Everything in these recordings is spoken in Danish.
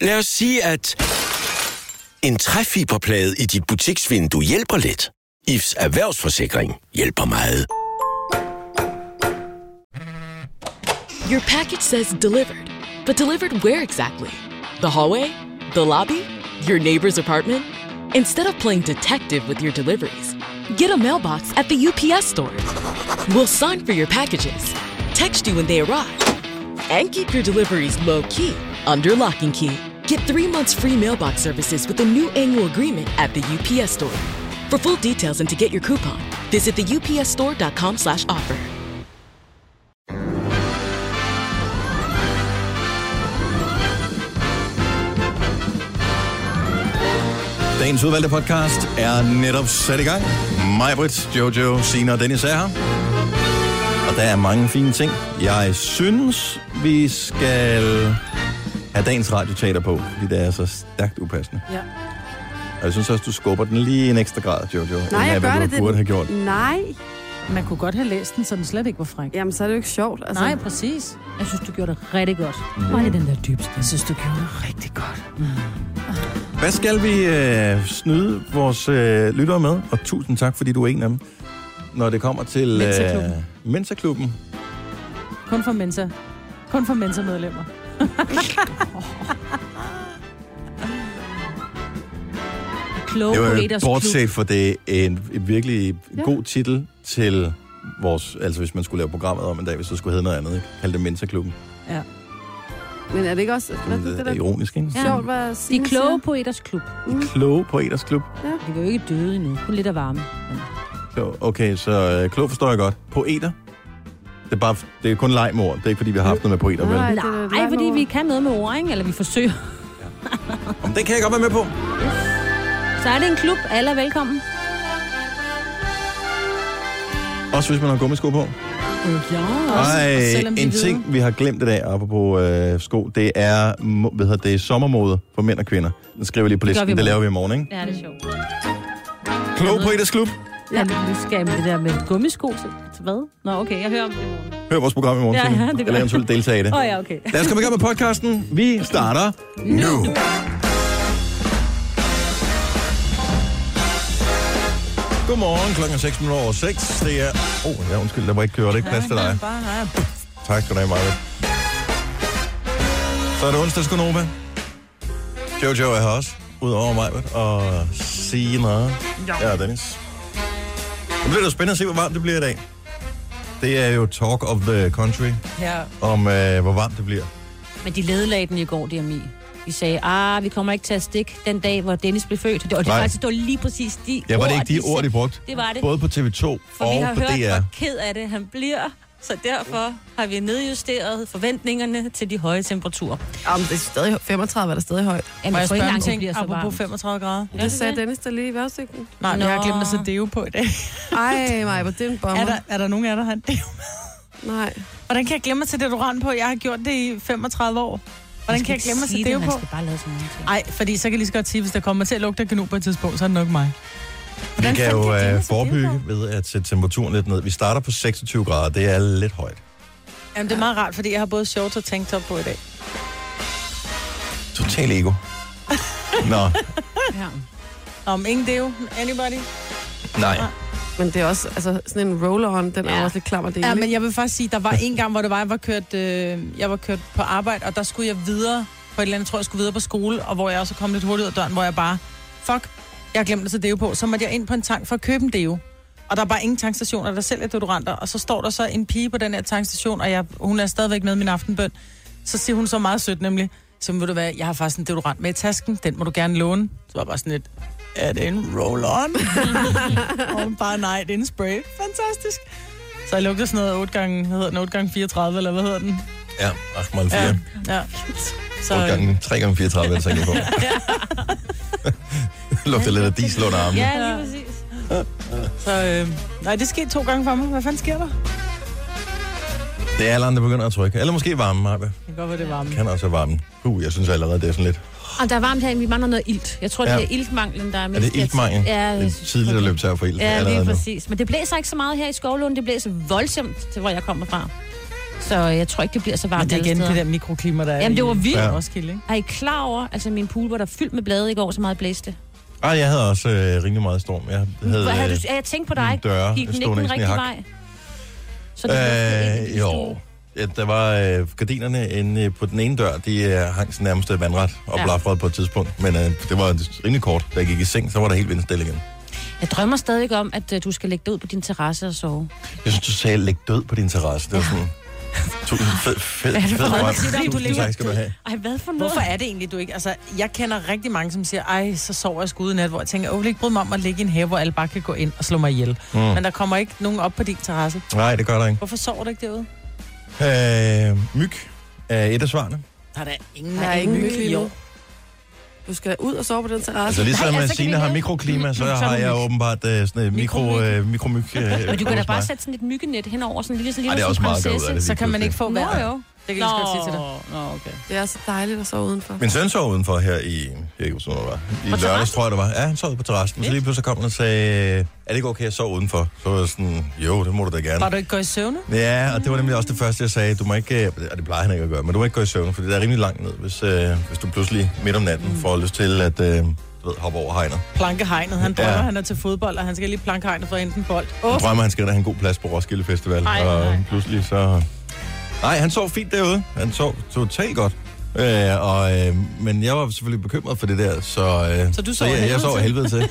Lad os sige, at en træfiberplade i dit butiksvindue hjælper lidt. IFS Erhvervsforsikring hjælper meget. Your package says delivered, but delivered where exactly? The hallway? The lobby? Your neighbor's apartment? Instead of playing detective with your deliveries, get a mailbox at the UPS store. We'll sign for your packages, text you when they arrive, and keep your deliveries low-key under lock and key. Get 3 months free mailbox services with a new annual agreement at the UPS store. For full details and to get your coupon, visit theupsstore.com/offer. Dagens udvalgte podcast er netop sat i gang. Majbrit, Jojo, Signe og Dennis er her. Og der er mange fine ting. Jeg synes, vi skal have dagens radioteater på, fordi det er så stærkt upassende. Ja. Og jeg synes også, du skubber den lige en ekstra grad, Jojo. Nej, jeg gør det. Du burde have gjort. Nej. Man kunne godt have læst den, så den slet ikke var fræk. Jamen, så er det jo ikke sjovt. Altså. Nej, præcis. Jeg synes, du gjorde det rigtig godt. Hvor er den der dybste? Jeg synes, du gjorde det rigtig godt. Hvad skal vi snyde vores lyttere med? Og tusind tak, fordi du er en af dem. Når det kommer til Mensa-klubben. Kun for Mensa-medlemmer. Det var bortset for det en virkelig god titel til vores... Altså, hvis man skulle lave programmet om en dag, hvis det skulle hedde noget andet. Kald det Mensa-klubben. Ja. Men er det ikke også... Det er ironisk, ikke? Ja. Sjovt, hvad De er kloge poeters klub. De kloge poeters klub. Ja. De er jo ikke døde endnu. Kun lidt af varme. Okay, så klog forstår jeg godt. Poeter? Det er kun leg med ord. Det er ikke, fordi vi har haft noget med poeter, vel? Nej, fordi vi kan noget med ord, ikke? Eller vi forsøger. Ja. Om den kan jeg godt være med på. Så er det en klub. Alle er velkommen. Også hvis man har gummisko på. Ja, en ting, vi har glemt i dag, apropos sko, det er sommermode for mænd og kvinder. Den skriver lige på listen. Det laver vi i morgen, ikke? Ja, det er sjovt. Klog poeters klub. Ja, nu skal jeg det der med gummisko til hvad? Nå, okay, jeg hører om det i morgen. Hør vores program i morgen, ja, det gør eller eventuelt deltage i det. Ja, okay. Lad os komme i gang med podcasten. Vi starter nu. Godmorgen, klokken 6:06. Det er... undskyld, der var ikke kørt, ikke plads til dig. Tak skal du have, Maja. Så er det onsdags Gonova. Jojo er her også, udover mig, og Signe. Ja, Dennis. Det bliver da spændende at se, hvor varmt det bliver i dag. Det er jo Talk of the Country, om hvor varmt det bliver. Men de ledlagde den i går, DMI. De sagde, vi kommer ikke til at stikke den dag, hvor Dennis blev født. Og det faktisk stod lige præcis de ord. Ja, var det ikke de ord, de brugte? Det var det. Både på TV2 og på DR. For vi har hørt, hvor ked af det han bliver. Så derfor har vi nedjusteret forventningerne til de høje temperaturer. Jamen, det er stadig 35, er der stadig højt. Jamen, jeg tror ikke engang, det bliver så apropos varmt. 35 grader. Det sagde Dennis der lige i vejrudsigten. Nej, jeg har glemt at sætte deo på i dag. Ej, Maja, det er en bomber. Er der nogen af jer, der har en deo med? Nej. Hvordan kan jeg glemme at sætte deodorant på? Jeg har gjort det i 35 år. Hvordan kan jeg glemme at sætte deo på? Man skal bare lave sådan noget. Ej, fordi så kan jeg lige så godt sige, hvis der kommer til at lugte af kanon på et tidspunkt, så er det nok mig. Vi kan jo forebygge ved at sætte temperaturen lidt ned. Vi starter på 26 grader. Det er lidt højt. Jamen, det er meget rart, fordi jeg har både shorts og tanktop på i dag. Total ego. Nå. Ja. Om ingen deo? Anybody? Nej. Men det er også, altså sådan en roll-on, den er også lidt klam at dele. Ja, men jeg vil faktisk sige, der var en gang, hvor det var, jeg var kørt på arbejde, og der skulle jeg videre på et eller andet, tror jeg skulle videre på skole, og hvor jeg også kom lidt hurtigt ud af døren, hvor jeg bare, jeg har glemt at sætte deo på, så måtte jeg ind på en tank for at købe en deo. Og der er bare ingen tankstationer, der sælger deodoranter, og så står der så en pige på den her tankstation, og hun er stadigvæk med min aftenbøn. Så siger hun så meget sødt nemlig, så ved du hvad, jeg har faktisk en deodorant med i tasken, den må du gerne låne. Så var bare sådan lidt, er det en roll-on? Og bare nej, det er en spray. Fantastisk. Så jeg lugtede sådan noget 8 gange 34, eller hvad hedder den? Ja, 8x4. Ja. Så 3 gange 34 er det så ikke på. Lugter lidt af diesel under armen. Ja, lige præcis. Så nej, det skete 2 gange for mig. Hvad fanden sker der? Det er alle andre, der begynder at trykke. Eller måske varme, Marbe. Det kan godt være, det er varme. Kan også være varme. Jeg synes allerede, det er sådan lidt... Og der er varmt herinde, vi mangler noget ilt. Jeg tror, det er iltmanglen, der er mest... Er det iltmangel? Ja, det er tidligt at løbe tør for ilt. Ja, lige præcis. Men det blæser ikke så meget her i Skovlund. Det blæser voldsomt til, hvor jeg kommer fra. Så jeg tror ikke, det bliver så varmt. Men det er igen det der mikroklima, der er. Jamen, det var vildt. Roskilde, ikke? Er I klar over, altså min pool var der fyldt med blade i går, så meget blæste? Jeg havde også rimelig meget storm. Jeg tænkt på dig. Døre, gik den ikke den rigtige vej? Så det jo. Ja, der var gardinerne inde på den ene dør, de hang nærmest vandret og blafrede på et tidspunkt. Men det var rimelig kort. Da jeg gik i seng, så var der helt vindstille igen. Jeg drømmer stadig om, at du skal lægge dig ud på din terrasse og sove. Jeg synes, du sagde, læg død på din terrasse. Det var sådan... Fed hvad for noget? Hvorfor er det egentlig, du ikke... Altså, jeg kender rigtig mange, som siger, så sover jeg sgu ude nat, hvor jeg tænker, jeg vil ikke bryde mig om at ligge i en have, hvor alle bare kan gå ind og slå mig ihjel. Men der kommer ikke nogen op på din terrasse. Nej, det gør der ikke. Hvorfor sover du ikke derude? Myg er et af svarene. Der er ingen myg lige nu. Du skal ud og sove på den terrasse. Altså ligesom Signe har mikroklima, så har jeg åbenbart sådan et mikromyg. Men du kan da bare sætte sådan et myggenet henover, sådan en lille det er også meget godt ud af det. Så kan man ikke få vejr. Jo. Det kan jeg lige sige til dig. Okay. Det er så dejligt at sove udenfor. Min søn sov udenfor her i lørdags, tror jeg det var. Ja, han sov på terrassen. Så lige pludselig kom han og sagde, er det ikke okay at sove udenfor? Så var jeg sådan, jo, det må du da gerne. Var du ikke gå i søvne? Ja, og det var nemlig også det første, jeg sagde. Du må ikke, og det plejer han ikke at gøre, men du må ikke gå i søvne, fordi det er rimelig langt ned, hvis du pludselig midt om natten får lyst til at hoppe over hegnet. Plankehegnet. Han drømmer, han er til fodbold, og han skal lige plankehegnet for at hente en bold. Han drømmer, han skal have en god plads på Roskilde Festival. Og pludselig så... Nej, han sov fint derude. Han sov totalt godt. Men jeg var selvfølgelig bekymret for det der, så du sov jeg sov helvede til.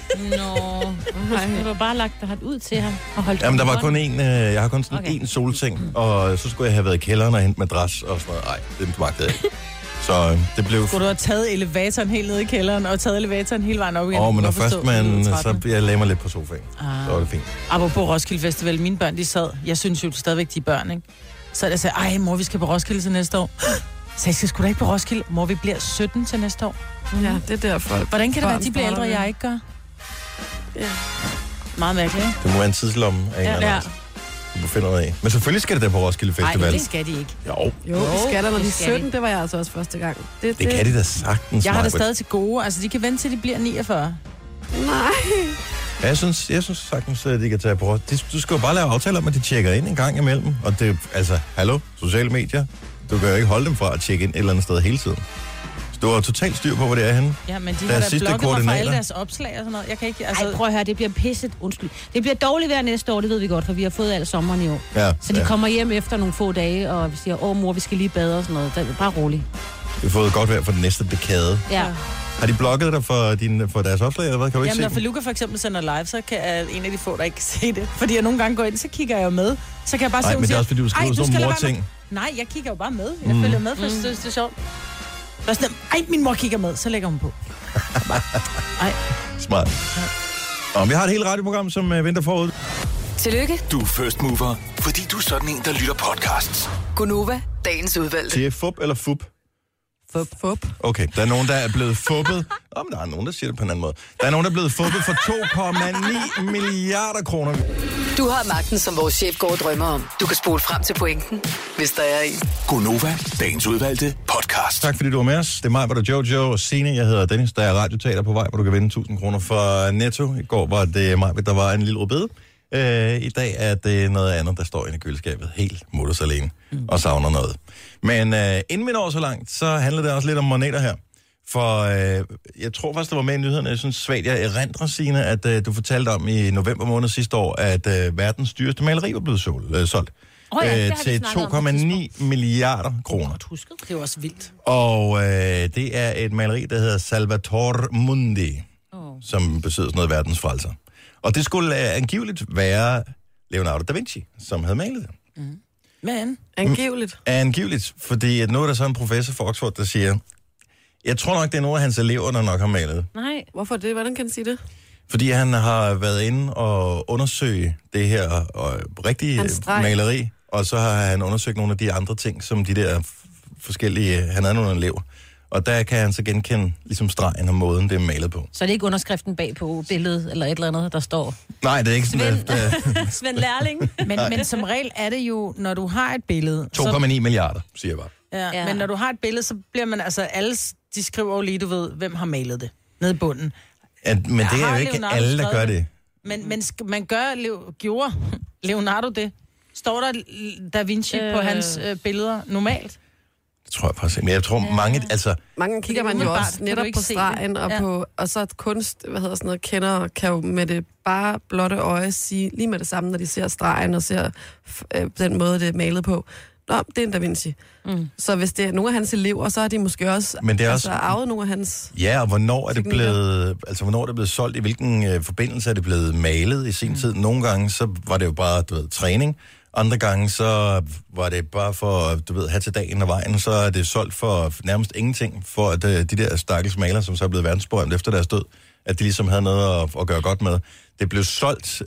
Du har bare lagt dig ud til ham og holdt. Jamen, der var kun én, jeg har kun sådan én solseng, og så skulle jeg have været i kælderen og hente madras og sådan noget. Nej, det magtede jeg ikke. Så det blev... Skulle du have taget elevatoren helt ned i kælderen, og taget elevatoren hele vejen op igen? Men når først så jeg lagde mig lidt på sofaen. Så var det fint. Apropos Roskilde Festival, mine børn, de sad, jeg synes jo stadigvæk, de er børn, ikke? Så jeg sagde, mor, vi skal på Roskilde til næste år. Så jeg skal sgu da ikke på Roskilde. Mor, vi bliver 17 til næste år. Ja, det er derfor. Hvordan kan det være, at de bliver ældre, og jeg ikke gør? Ja. Meget mærkeligt, ikke? Det må være en tidslomme af en eller anden. Du befinder dig af. Men selvfølgelig skal det der på Roskilde Festival. Nej, det skal de ikke. Jo, det skal der, når de er 17. Det var jeg altså også første gang. Det kan de da sagtens. Jeg har det stadig til gode. Altså, de kan vente til, de bliver 49. Nej. Ja, jeg synes sagtens, at de kan tage på. Du skal jo bare lave aftaler om, at de tjekker ind en gang imellem. Og det altså, hallo, sociale medier. Du kan jo ikke holde dem fra at tjekke ind et eller andet sted hele tiden. Så du har totalt styr på, hvor det er henne. Ja, men de har da blokket mig fra alle deres opslag og sådan noget. Jeg kan ikke... Altså... Ej, prøv at høre, det bliver pisset. Undskyld. Det bliver dårligt vejr næste år, det ved vi godt, for vi har fået al sommeren i år. Ja, så de kommer hjem efter nogle få dage, og siger, mor, vi skal lige bade og sådan noget. Det er bare roligt. Vi har fået godt vejr for den næste dekade. Ja. Har de blokket dig for deres opslag, eller hvad? Kan du ikke se når Feluca for eksempel sender live, så kan jeg en af de få, der ikke se det. Fordi jeg nogle gange går ind, så kigger jeg jo med. Så kan jeg bare se, men det er også, fordi du skriver sådan nogle mor-ting. Nej, jeg kigger jo bare med. Jeg følger med, for det er sjovt. Min mor kigger med, så lægger hun på. Smart. Ja. Og vi har et helt radioprogram, som venter forud. Tillykke. Du er first mover, fordi du er sådan en, der lytter podcasts. Gunova, dagens udvalgte. Siger fup eller fup? Fup. Okay, der er nogen, der er blevet fuppet. Men der er nogen, der siger det på en anden måde. Der er nogen, der er blevet fuppet for 2,9 milliarder kroner. Du har magten, som vores chef går og drømmer om. Du kan spole frem til pointen, hvis der er en. Gunova, dagens udvalgte podcast. Tak fordi du var med os. Det er mig, hvor der Jojo og Signe. Jeg hedder Dennis, der er radioteater på vej, hvor du kan vinde 1.000 kroner fra Netto. I går var det mig, der var en lille rødbede. I dag er det noget andet, der står inde i køleskabet. Helt mutters alene og savner noget. Men inden vi når så langt, så handler det også lidt om moneter her. For jeg tror faktisk, det var med i nyhederne. Jeg synes svagt, jeg erindrer, Signe, at du fortalte om i november måned sidste år, at verdens dyreste maleri var blevet solgt. Til 2,9 milliarder kroner. Det er jo også vildt. Og det er et maleri, der hedder Salvator Mundi, som betyder sådan noget verdens frelser. Og det skulle angiveligt være Leonardo da Vinci, som havde malet det. Men? Angiveligt, fordi at nu er der så en professor for Oxford, der siger, jeg tror nok, det er nogle af hans elever, der nok har malet. Nej, hvorfor det? Hvordan kan du sige det? Fordi han har været inde og undersøge det her rigtige maleri, og så har han undersøgt nogle af de andre ting, som de der forskellige, han havde nogle elever. Og der kan han så genkende ligesom stregen og måden, det er malet på. Så det er ikke underskriften bag på billedet, eller et eller andet, der står? Nej, det er ikke sådan, Svend Lærling. Men som regel er det jo, når du har et billede... 2,9 milliarder, siger jeg bare. Ja, men når du har et billede, så bliver man... Altså, alle, de skriver jo lige, du ved, hvem har malet det. Nede i bunden. Men det er jo ikke alle, der gør det. Men man gjorde Leonardo det? Står der Da Vinci på hans billeder normalt? Det tror jeg faktisk ikke. Men jeg tror, mange... Altså, mange kigger man jo også netop på stregen, og så et kunst, kender kan jo med det bare blotte øje sige lige med det samme, når de ser stregen og ser den måde, det er malet på. Nå, det er en Da Vinci. Så hvis det er nogle af hans elever, så har de måske også, arvet nogle af hans... Ja, og hvornår er det blevet solgt? I hvilken forbindelse er det blevet malet i sin tid? Nogle gange, så var det jo bare, træning. Andre gange, så var det bare for at have til dagen og vejen, så er det solgt for nærmest ingenting, for at de der stakkels malere, som så er blevet verdensberømt efter deres død, at de ligesom havde noget at gøre godt med. Det blev solgt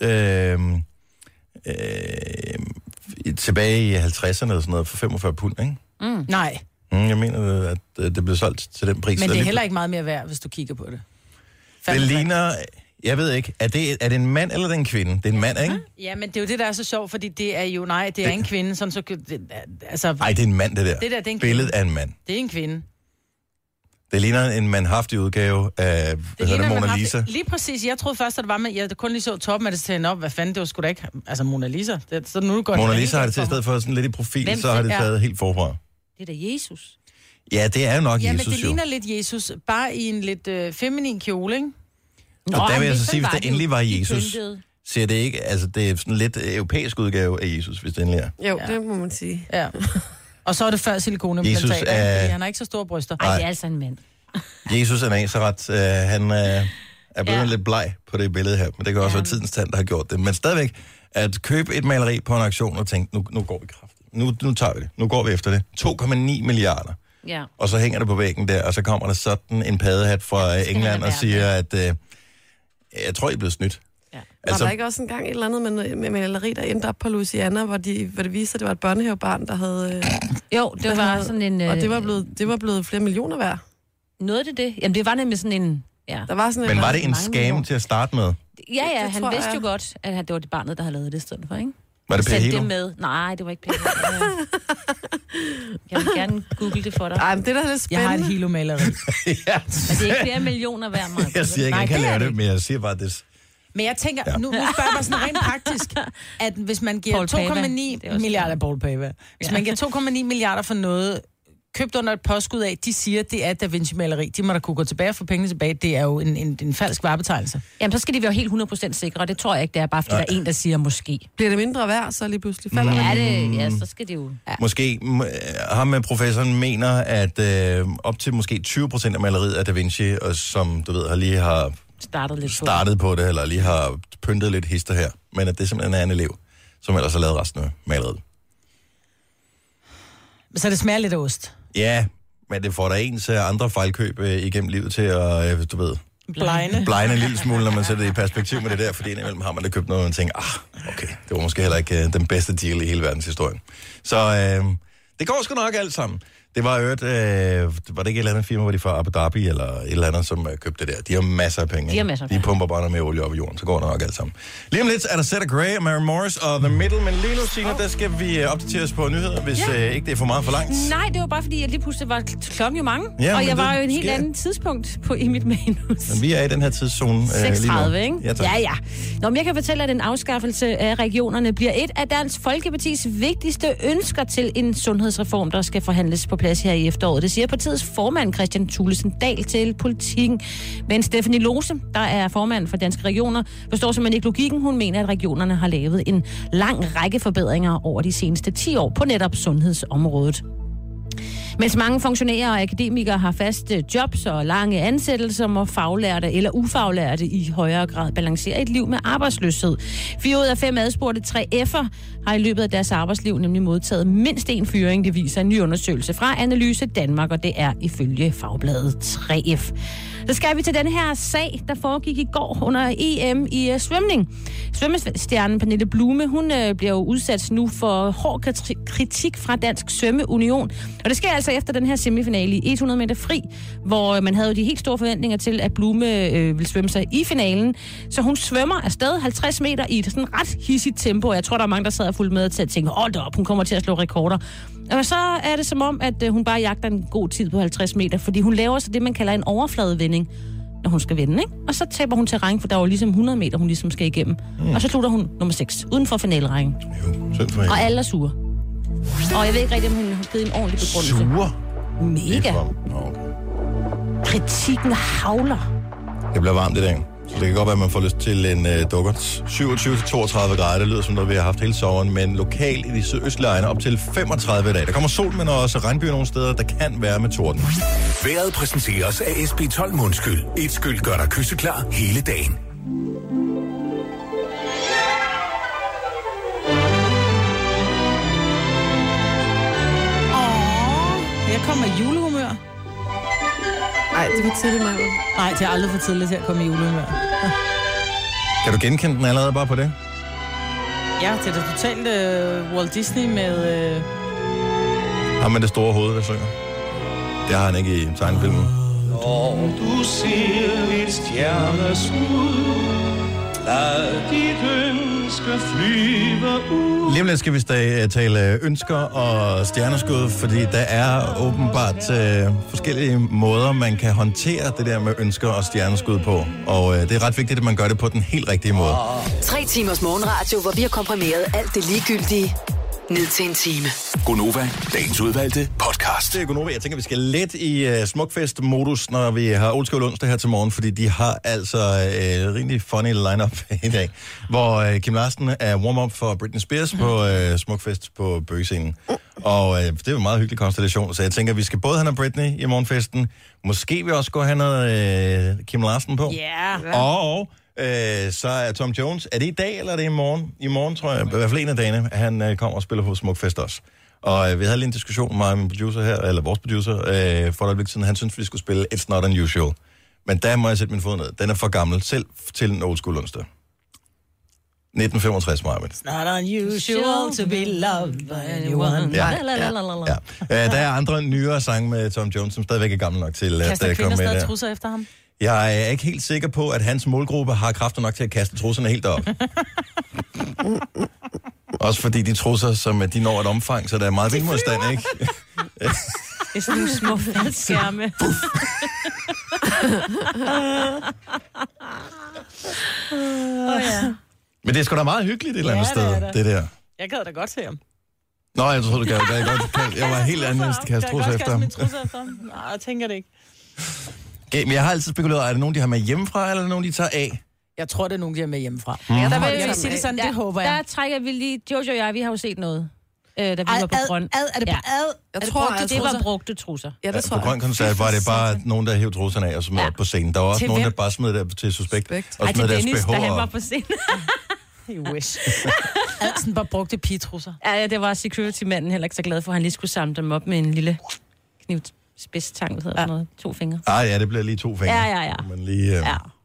tilbage i 50'erne eller sådan noget for 45 pund, ikke? Nej. Jeg mener, at det blev solgt til den pris. Men det er heller ikke meget mere værd, hvis du kigger på det. Det ligner... Jeg ved ikke, er det en mand eller en kvinde? Det er en mand, ikke? Ja, men det er jo det, der er så sjovt, fordi det er jo, det er en kvinde, sådan så... Nej, det er en mand, det der. Det er en billedet af en mand. Det er en kvinde. Det ligner en mandhaftig udgave af Mona Lisa. Lige præcis. Jeg troede først, at det var med... Jeg kun lige så toppen af det til op. Hvad fanden, det var sgu da ikke... Altså, Mona Lisa. Så nu går Mona Lisa har det til i stedet for sådan lidt i profil, så har det taget helt forfra. Det er da Jesus. Ja, det er jo nok Jesus, men det ligner lidt Jesus, bare i en lidt feminin kjole, ikke? Og der vil jeg så sige, hvis det endelig var Jesus, ser det ikke... Altså, det er sådan en lidt europæisk udgave af Jesus, hvis det endelig er. Jo, det må man sige. Ja. Og så er det før silikonimplantater, han har ikke så store bryster. Nej, det er altså en mand. Jesus er Nazaret, han er blevet lidt bleg på det billede her, men det kan også være tidens tand, der har gjort det. Men stadigvæk, at købe et maleri på en auktion og tænke, nu går vi kraftigt. Nu tager vi det. Nu går vi efter det. 2,9 milliarder. Ja. Og så hænger det på væggen der, og så kommer der sådan en paddehat fra England og siger, at jeg tror, I er blevet snydt. Ja. Altså, var der ikke også engang et eller andet med maleri, der endte op på Louisiana, hvor det viste, at det var et børnehavebarn, der havde... Jo, det var sådan en... Og det var blevet flere millioner værd. Nåede det? Jamen, det var nemlig sådan en... Ja. Der var sådan men var det en scam til at starte med? Ja, han vidste jo godt, at det var det barnet, der havde lavet det i stedet for, ikke? Var det Per Hilo? Det med. Nej, det var ikke Per Hilo. Jeg vil gerne google det for dig. Ej, men det der er lidt spændende. Jeg har et Hilo-maleri. Ja. Men det er ikke flere millioner værd, Mark. Jeg siger ikke, jeg kan lave det, men jeg siger bare det. Men jeg tænker, nu spørger jeg bare sådan rent praktisk, at hvis man giver 2,9 milliarder Paul Pava, hvis man giver 2,9 milliarder for noget, købt under et påskud af, de siger, det er Da Vinci-maleri. De må da kunne gå tilbage og få pengene tilbage. Det er jo en falsk varebetegnelse. Jamen, så skal de være helt 100% sikre, og det tror jeg ikke, det er bare, fordi der er en, der siger måske. Bliver det mindre værd, så lige pludselig falder ja, så skal det jo... Ja. Måske ham med professoren mener, at op til måske 20% af maleriet af Da Vinci, og som du ved, lige har startet på det, eller lige har pyntet lidt hister her, men at det simpelthen er en elev, som ellers har lavet resten af maleriet. Så det smager lidt af ost. Ja, men det får da ens andre fejlkøb igennem livet til at, du ved... Blegne en lille smule, når man sætter det i perspektiv med det der, fordi indimellem har man da købt noget, og man tænker, okay, det var måske heller ikke den bedste deal i hele verdenshistorien. Så det går sgu nok alt sammen. Det var var det ikke et eller andet firma, hvor de fra Abu Dhabi eller et eller andet, som købte det der. De har masser af penge. De pumper bare noget med olie op i jorden, så går det nok alt sammen. Lige om lidt er der Seth Gray, Mary Morris og The Middle, men lige nu, Signe, der skal vi opdatere os på nyheder, hvis ikke det er for meget for langt. Nej, det var bare fordi, at lige pludselig var klokken jo mange, og jeg var jo en helt anden tidspunkt i mit manus. Men vi er i den her tidszone 36, ikke? Ja. Nå, men jeg kan fortælle, at en afskaffelse af regionerne bliver et af Dansk Folkepartis vigtigste ønsker til en sundhedsreform, der skal forhandles på plads her i efteråret. Det siger partiets formand Christian Thulesen Dahl til Politikken. Men Stephanie Lose, der er formand for Danske Regioner, forstår simpelthen ikke logikken. Hun mener, at regionerne har lavet en lang række forbedringer over de seneste 10 år på netop sundhedsområdet. Mens mange funktionærer og akademikere har faste jobs og lange ansættelser, må faglærte eller ufaglærte i højere grad balancere et liv med arbejdsløshed. 4 ud af 5 adspurgte 3F'er har i løbet af deres arbejdsliv nemlig modtaget mindst en fyring, det viser en ny undersøgelse fra Analyse Danmark, og det er ifølge fagbladet 3F. Så skal vi til den her sag, der foregik i går under EM i svømning. Svømmestjernen Pernille Blume, hun bliver jo udsat nu for hård kritik fra Dansk Svømmeunion. Og det sker altså efter den her semifinale i 100 meter fri, hvor man havde jo de helt store forventninger til, at Blume ville svømme sig i finalen. Så hun svømmer afsted 50 meter i et sådan ret hissigt tempo. Jeg tror, der er mange, der sad og fulgte med til at tænke, hold op, hun kommer til at slå rekorder. Og så er det som om, at hun bare jagter en god tid på 50 meter, fordi hun laver så det, man kalder en overfladevending. når hun skal vende, ikke? Og så taber hun terræn, for der var ligesom 100 meter, hun ligesom skal igennem. Og så slutter hun nummer 6, uden for finalerækken. Og alle er sure. Og jeg ved ikke rigtig, om hun har givet en ordentlig begrundelse. Sure? Mega. Okay. Kritikken havler. Det bliver varmt i dag. Så det kan godt være, at man får lyst til en dukkert. 27-32 grader, det lyder som noget, vi har haft hele sommeren, men lokalt i de sydøstlige egne op til 35 dage. Der kommer sol, men også regnbyer nogle steder, der kan være med torden. Vejret præsenteres af SB12 Mundskyld. Et skyld gør dig kysseklar hele dagen. Jeg kommer i julehumør. Nej, det var tidligt, Maja. Nej, det er aldrig for tidligt til at komme i julehumør. Kan du genkende den allerede bare på det? Ja, det er da totalt Walt Disney med... Ham med det store hoved, der synger. Det har han ikke i tegnefilmen. Når du ser et stjerneskud, lad dit ønske flyve ud. Lige om lidt skal vi tale ønsker og stjerneskud, fordi der er åbenbart forskellige måder, man kan håndtere det der med ønsker og stjerneskud på. Og det er ret vigtigt, at man gør det på den helt rigtige måde. 3 timers morgenradio, hvor vi har komprimeret alt det ligegyldige ned til en time. Gonova, dagens udvalgte podcast. Det er Gonova. Jeg tænker, vi skal let i smukfest-modus, når vi har Old School onsdag her til morgen, fordi de har altså rimelig funny line-up i dag, hvor Kim Larsen er warm-up for Britney Spears på smukfest på Bøgescenen. Og det er jo en meget hyggelig konstellation, så jeg tænker, at vi skal både have noget Britney i morgenfesten, måske vi også gå have noget Kim Larsen på. Yeah. Og så er Tom Jones. Er det i dag, eller er det i morgen? I morgen, tror jeg, i hvert fald en af dagene, han kommer og spiller på Smukfest også. Og vi havde lige en diskussion med min producer her, eller vores producer, for et øjeblik siden. Han synes, vi skulle spille It's Not Unusual. Men der må jeg sætte min fod ned. Den er for gammel, selv til en Old School onsdag. 1965, Marvind. It's not unusual to be loved by anyone. Ja. Der er andre nyere sange med Tom Jones, som stadigvæk er gammel nok til at komme med der. Kaster kvinder stadig trusser efter ham? Jeg er ikke helt sikker på, at hans målgruppe har kræfter nok til at kaste trusserne helt op. Også fordi de trusser, som de når et omfang, så der er meget vindmodstand, ikke? Det er sådan nogle små faldskærme. Men det er sgu da meget hyggeligt et eller andet sted, det der. Jeg gad da godt se ham. Nå, jeg troede, du gad godt. Jeg var helt anden, at kaste trusser efter ham. Nej, jeg tænker det ikke. Okay, men jeg har altid spekuleret, er det nogen, de har med hjemmefra, eller er det nogen, de tager af? Jeg tror, det er nogen, de har med hjemmefra. Ja, der vil jeg sige det sådan, det håber jeg. Der trækker vi lige, Jojo og jeg, vi har jo set noget, da vi var på grøn. Er det på ad? Jeg tror, det var brugte trusser. Ja, det tror på grøn koncert var det bare nogen, der hævde trusserne af og smed op på scenen. Der var også nogen, der bare smed det til suspekt. Og til Dennis, da han var på scenen. You wish. Adsen bare brugte pigetrusser. Ja, det var security-manden heller ikke så glad for, at han lige skulle samle dem op med en lille knivspidsstang, hedder sådan noget. 2 fingre. Ja, det bliver lige 2 fingre. Ja. Men lige...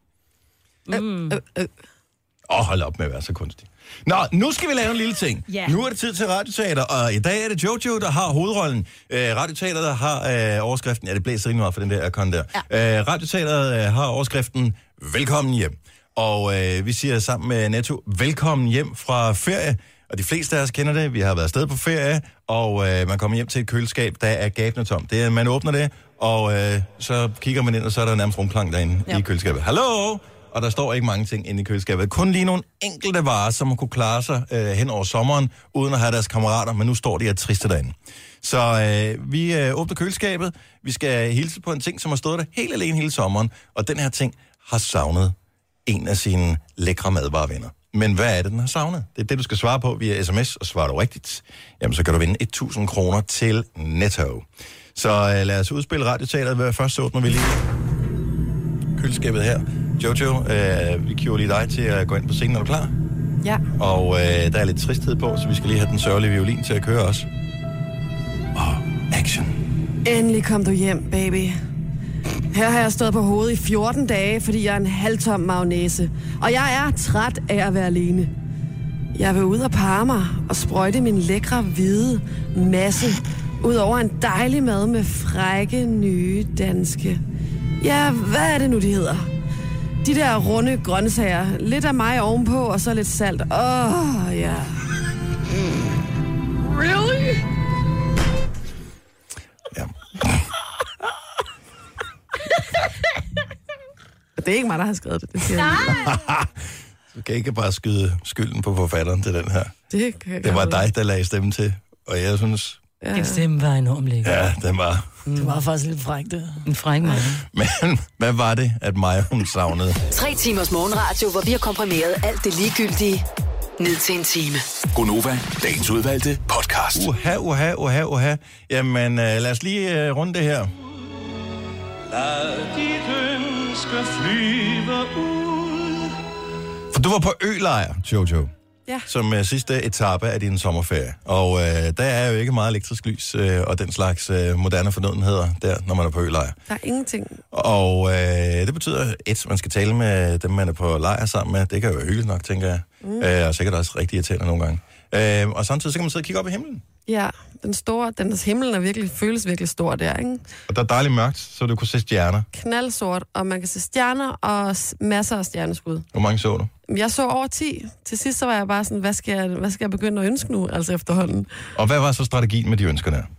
Hold op med at være så kunstig. Nå, nu skal vi lave en lille ting. Yeah. Nu er det tid til Radioteater, og i dag er det Jojo, der har hovedrollen. Radioteater, der har overskriften... Ja, det blæser rigtig meget for den der aircon der. Ja. Radioteateret har overskriften Velkommen hjem. Og vi siger sammen med Netto, velkommen hjem fra ferie. Og de fleste af os kender det. Vi har været afsted på ferie, og man kommer hjem til et køleskab, der er gabende tom. Det er, man åbner det, og så kigger man ind, og så er der nærmest rumklang derinde i køleskabet. Hallo! Og der står ikke mange ting inde i køleskabet. Kun lige nogle enkelte varer, som man kunne klare sig hen over sommeren, uden at have deres kammerater, men nu står de og triste derinde. Så vi åbner køleskabet. Vi skal hilse på en ting, som har stået der helt alene hele sommeren, og den her ting har savnet en af sine lækre madvarevenner. Men hvad er det, den har savnet? Det er det, du skal svare på via sms, og svarer du rigtigt, jamen så kan du vinde 1.000 kroner til Netto. Så lad os udspille Radioteateret. Først så åbner vi lige køleskabet her. Jojo, vi kigger lige dig til at gå ind på scenen. Er du klar? Ja. Og der er lidt tristhed på, så vi skal lige have den sørgelige violin til at køre også. Og action. Endelig kom du hjem, baby. Her har jeg stået på hovedet i 14 dage, fordi jeg er en halvtom mayonnaise. Og jeg er træt af at være alene. Jeg vil ud og parre mig og sprøjte min lækre, hvide masse ud over en dejlig mad med frække, nye danske. Ja, hvad er det nu, de hedder? De der runde grøntsager. Lidt af mig ovenpå, og så lidt salt. Ja. Really? Ja. Det er ikke mig, der har skrevet det. Det siger Nej! Du kan ikke bare skyde skylden på forfatteren til den her. Det var dig, der lagde stemme til. Og jeg synes... Ja. Din stemme var enormt lækker. Ja, den var... Det var faktisk lidt frækt, det. En fræk mand. Men hvad var det, at Maja, hun savnede? 3 timers morgenradio, hvor vi har komprimeret alt det ligegyldige ned til en time. Gonova, dagens udvalgte podcast. Uha. Jamen, lad os lige runde det her. Lad dit ønske flyve ud. For du var på ølejr, Jojo. Ja. Som sidste etape af din sommerferie. Og der er jo ikke meget elektrisk lys og den slags moderne fornødenheder der, når man er på ølejr. Der er ingenting. Og det betyder, man skal tale med dem, man er på lejr sammen med. Det kan jo være hyggeligt nok, tænker jeg. Og sikkert også rigtig irriterende nogle gange. Og samtidig så kan man sidde og kigge op i himlen. Ja, himlen er føles virkelig stor der, ikke? Og der er dejligt mørkt, så du kunne se stjerner. Knaldsort, og man kan se stjerner og masser af stjerneskud. Hvor mange så du? Jeg så over 10. Til sidst så var jeg bare sådan, hvad skal jeg begynde at ønske nu, altså efterhånden? Og hvad var så strategien med de ønsker der?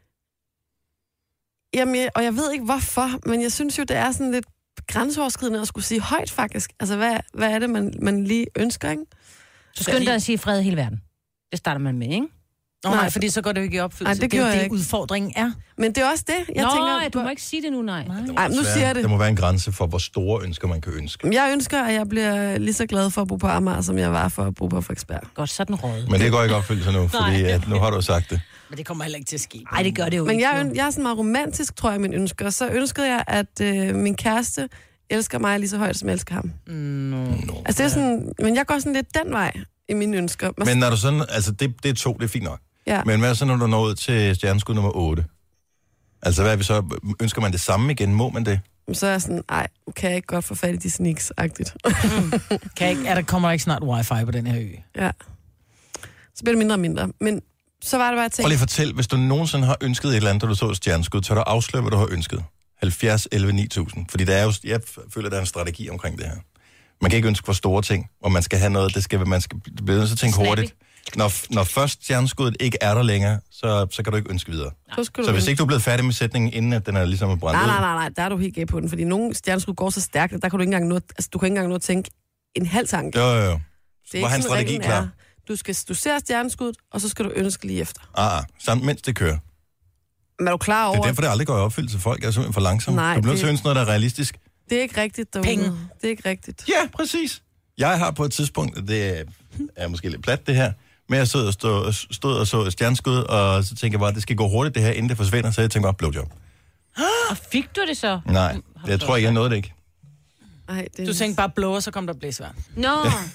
Jamen, og jeg ved ikke hvorfor, men jeg synes jo, det er sådan lidt grænseoverskridende at skulle sige højt faktisk. Altså, hvad er det, man lige ønsker, ikke? Så skynd dig at sige fred i hele verden. Det starter man med, ikke? Nej, fordi så går det jo ikke i opfyldelse. Nej, det gør det udfordringen er. Men det er også det, jeg tænker... du må ikke sige det nu, nej. Ej, nu siger jeg det. Der må være en grænse for, hvor store ønsker man kan ønske. Jeg ønsker, at jeg bliver lige så glad for at bo på Amager, som jeg var for at bo på Frederiksberg. Godt, sådan råd. Men det går ikke opfyldelse nu, fordi at nu har du sagt det. Men det kommer heller ikke til at ske. Nej, det gør det jo men ikke. Men jeg er sådan meget romantisk, tror jeg, min ønsker. Så ønskede jeg, at min kæreste elsker mig lige så højt, som jeg elsker ham. Altså, det er sådan... Men jeg går sådan lidt den vej i mine ønsker. Men når du sådan... Altså, det er 2, det er fint nok. Ja. Men hvad så, når du når ud til stjerneskud nummer 8? Altså, hvad er vi så? Ønsker man det samme igen? Må man det? Så er jeg sådan, kan jeg ikke godt få fat i de sneaks-agtigt? Kommer der ikke snart wifi på den her ø? Ja. Så bliver det mindre og mindre. Men så var det bare, at tænke... Prøv lige at fortæl, hvis du nogensinde har ønsket et eller andet, da du så et stjerneskud, så du afsløre, hvad du har ønsket. 70, 11, 9000. Fordi der er jo, jeg føler, der er en strategi omkring det her. Man kan ikke ønske for store ting, og man skal have noget, man skal blive nødt til at tænke hurtigt. Når først stjerneskuddet ikke er der længere, så kan du ikke ønske videre. Så hvis ikke du er blevet færdig med sætningen, inden at den er ligesom brændt ud... Nej, der er du helt galt på den, fordi nogle stjerneskud går så stærkt, at der kan du ikke engang nå at tænke en halv tanke. Jo. Det er ikke sådan, strategi klar. Du ser stjerneskuddet, og så skal du ønske lige efter. Samt mens det kører. Men er du klar over... Det er derfor, det aldrig går i opfyldelse. Folk er simpelthen for langsomme. Nej, du bliver nødt til at ønske noget, der er realistisk. Det er ikke rigtigt derude. Penge. Det er ikke rigtigt. Ja, præcis. Jeg har på et tidspunkt, det er måske lidt plat det her, men jeg stod og så et stjerneskud, og så tænkte jeg bare, at det skal gå hurtigt det her, inden det forsvinder, så jeg tænkte bare, blowjob. Og fik du det så? Nej, jeg tror ikke, jeg nåede det ikke. Ej, det... Du tænkte bare blow, og så kom der blæsværn. Nå.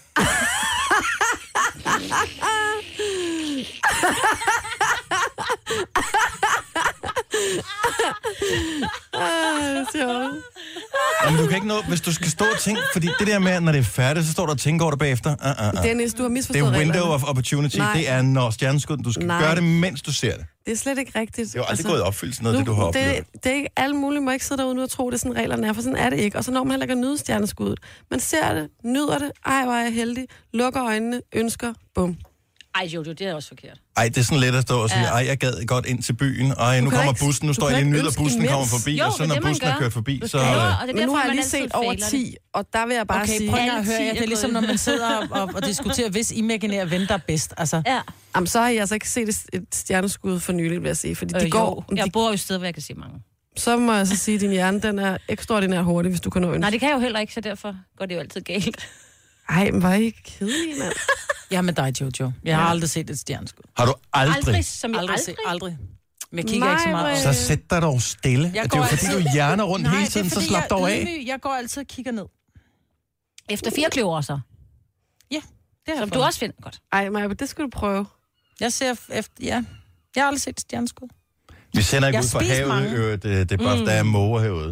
Jamen, du kan ikke nå, hvis du skal stå og tænke, fordi det der med, når det er færdigt, så står du og tænker over det bagefter. Dennis, du har misforstået det er window reglerne. of opportunity. Nej. Det er, når stjerneskud, du skal gøre det, mens du ser det. Det er slet ikke rigtigt. Det er jo aldrig gået i opfyldelse noget, det du har oplevet. Det er ikke alle mulige, må ikke sidde derude og tro, det er sådan reglerne er, for sådan er det ikke. Og så når man heller ikke at nyde stjerneskuddet. Man ser det, nyder det, hvor er jeg heldig, lukker øjnene, ønsker, bum. Ej, Jojo, det er også forkert. Ej, det er sådan let at stå og sige, jeg gad godt ind til byen, nu kommer bussen, nu står jeg lige og nyder, bussen kommer forbi, og så når bussen er kørt forbi, så... Men nu har jeg lige set over 10, og der vil jeg bare sige... Okay, prøv at høre, det er ligesom, når man sidder og diskuterer, hvis imaginære ven, der er bedst, altså... Ja. Jamen, så har jeg altså ikke set et stjerneskud for nylig, vil jeg sige, fordi de går... Jeg bor jo et sted, hvor jeg kan se mange. Så må jeg så sige, at din hjerne, den er ekstraordinært hurtig, hvis du kan nå ønske. Nej, det kan jeg jo heller ikke, så derfor går det jo altid galt. Ej, men var I ikke kedelig, mand? Jeg er med dig, Jojo. Jeg har aldrig set et stjerneskud. Har du aldrig? Aldrig. Men jeg kigger ikke så meget. Så sæt dig dog stille. Det er jo fordi, du hjerner rundt hele tiden, så slap dog af. Jeg går altid og kigger ned. Efter 4 kløver så? Ja, det har som du også finder godt. Ej, Maja, det skal du prøve. Jeg ser efter, ja. Jeg har aldrig set et stjerneskud. Vi sender ikke ud fra havet, det er bare, der er måger herude.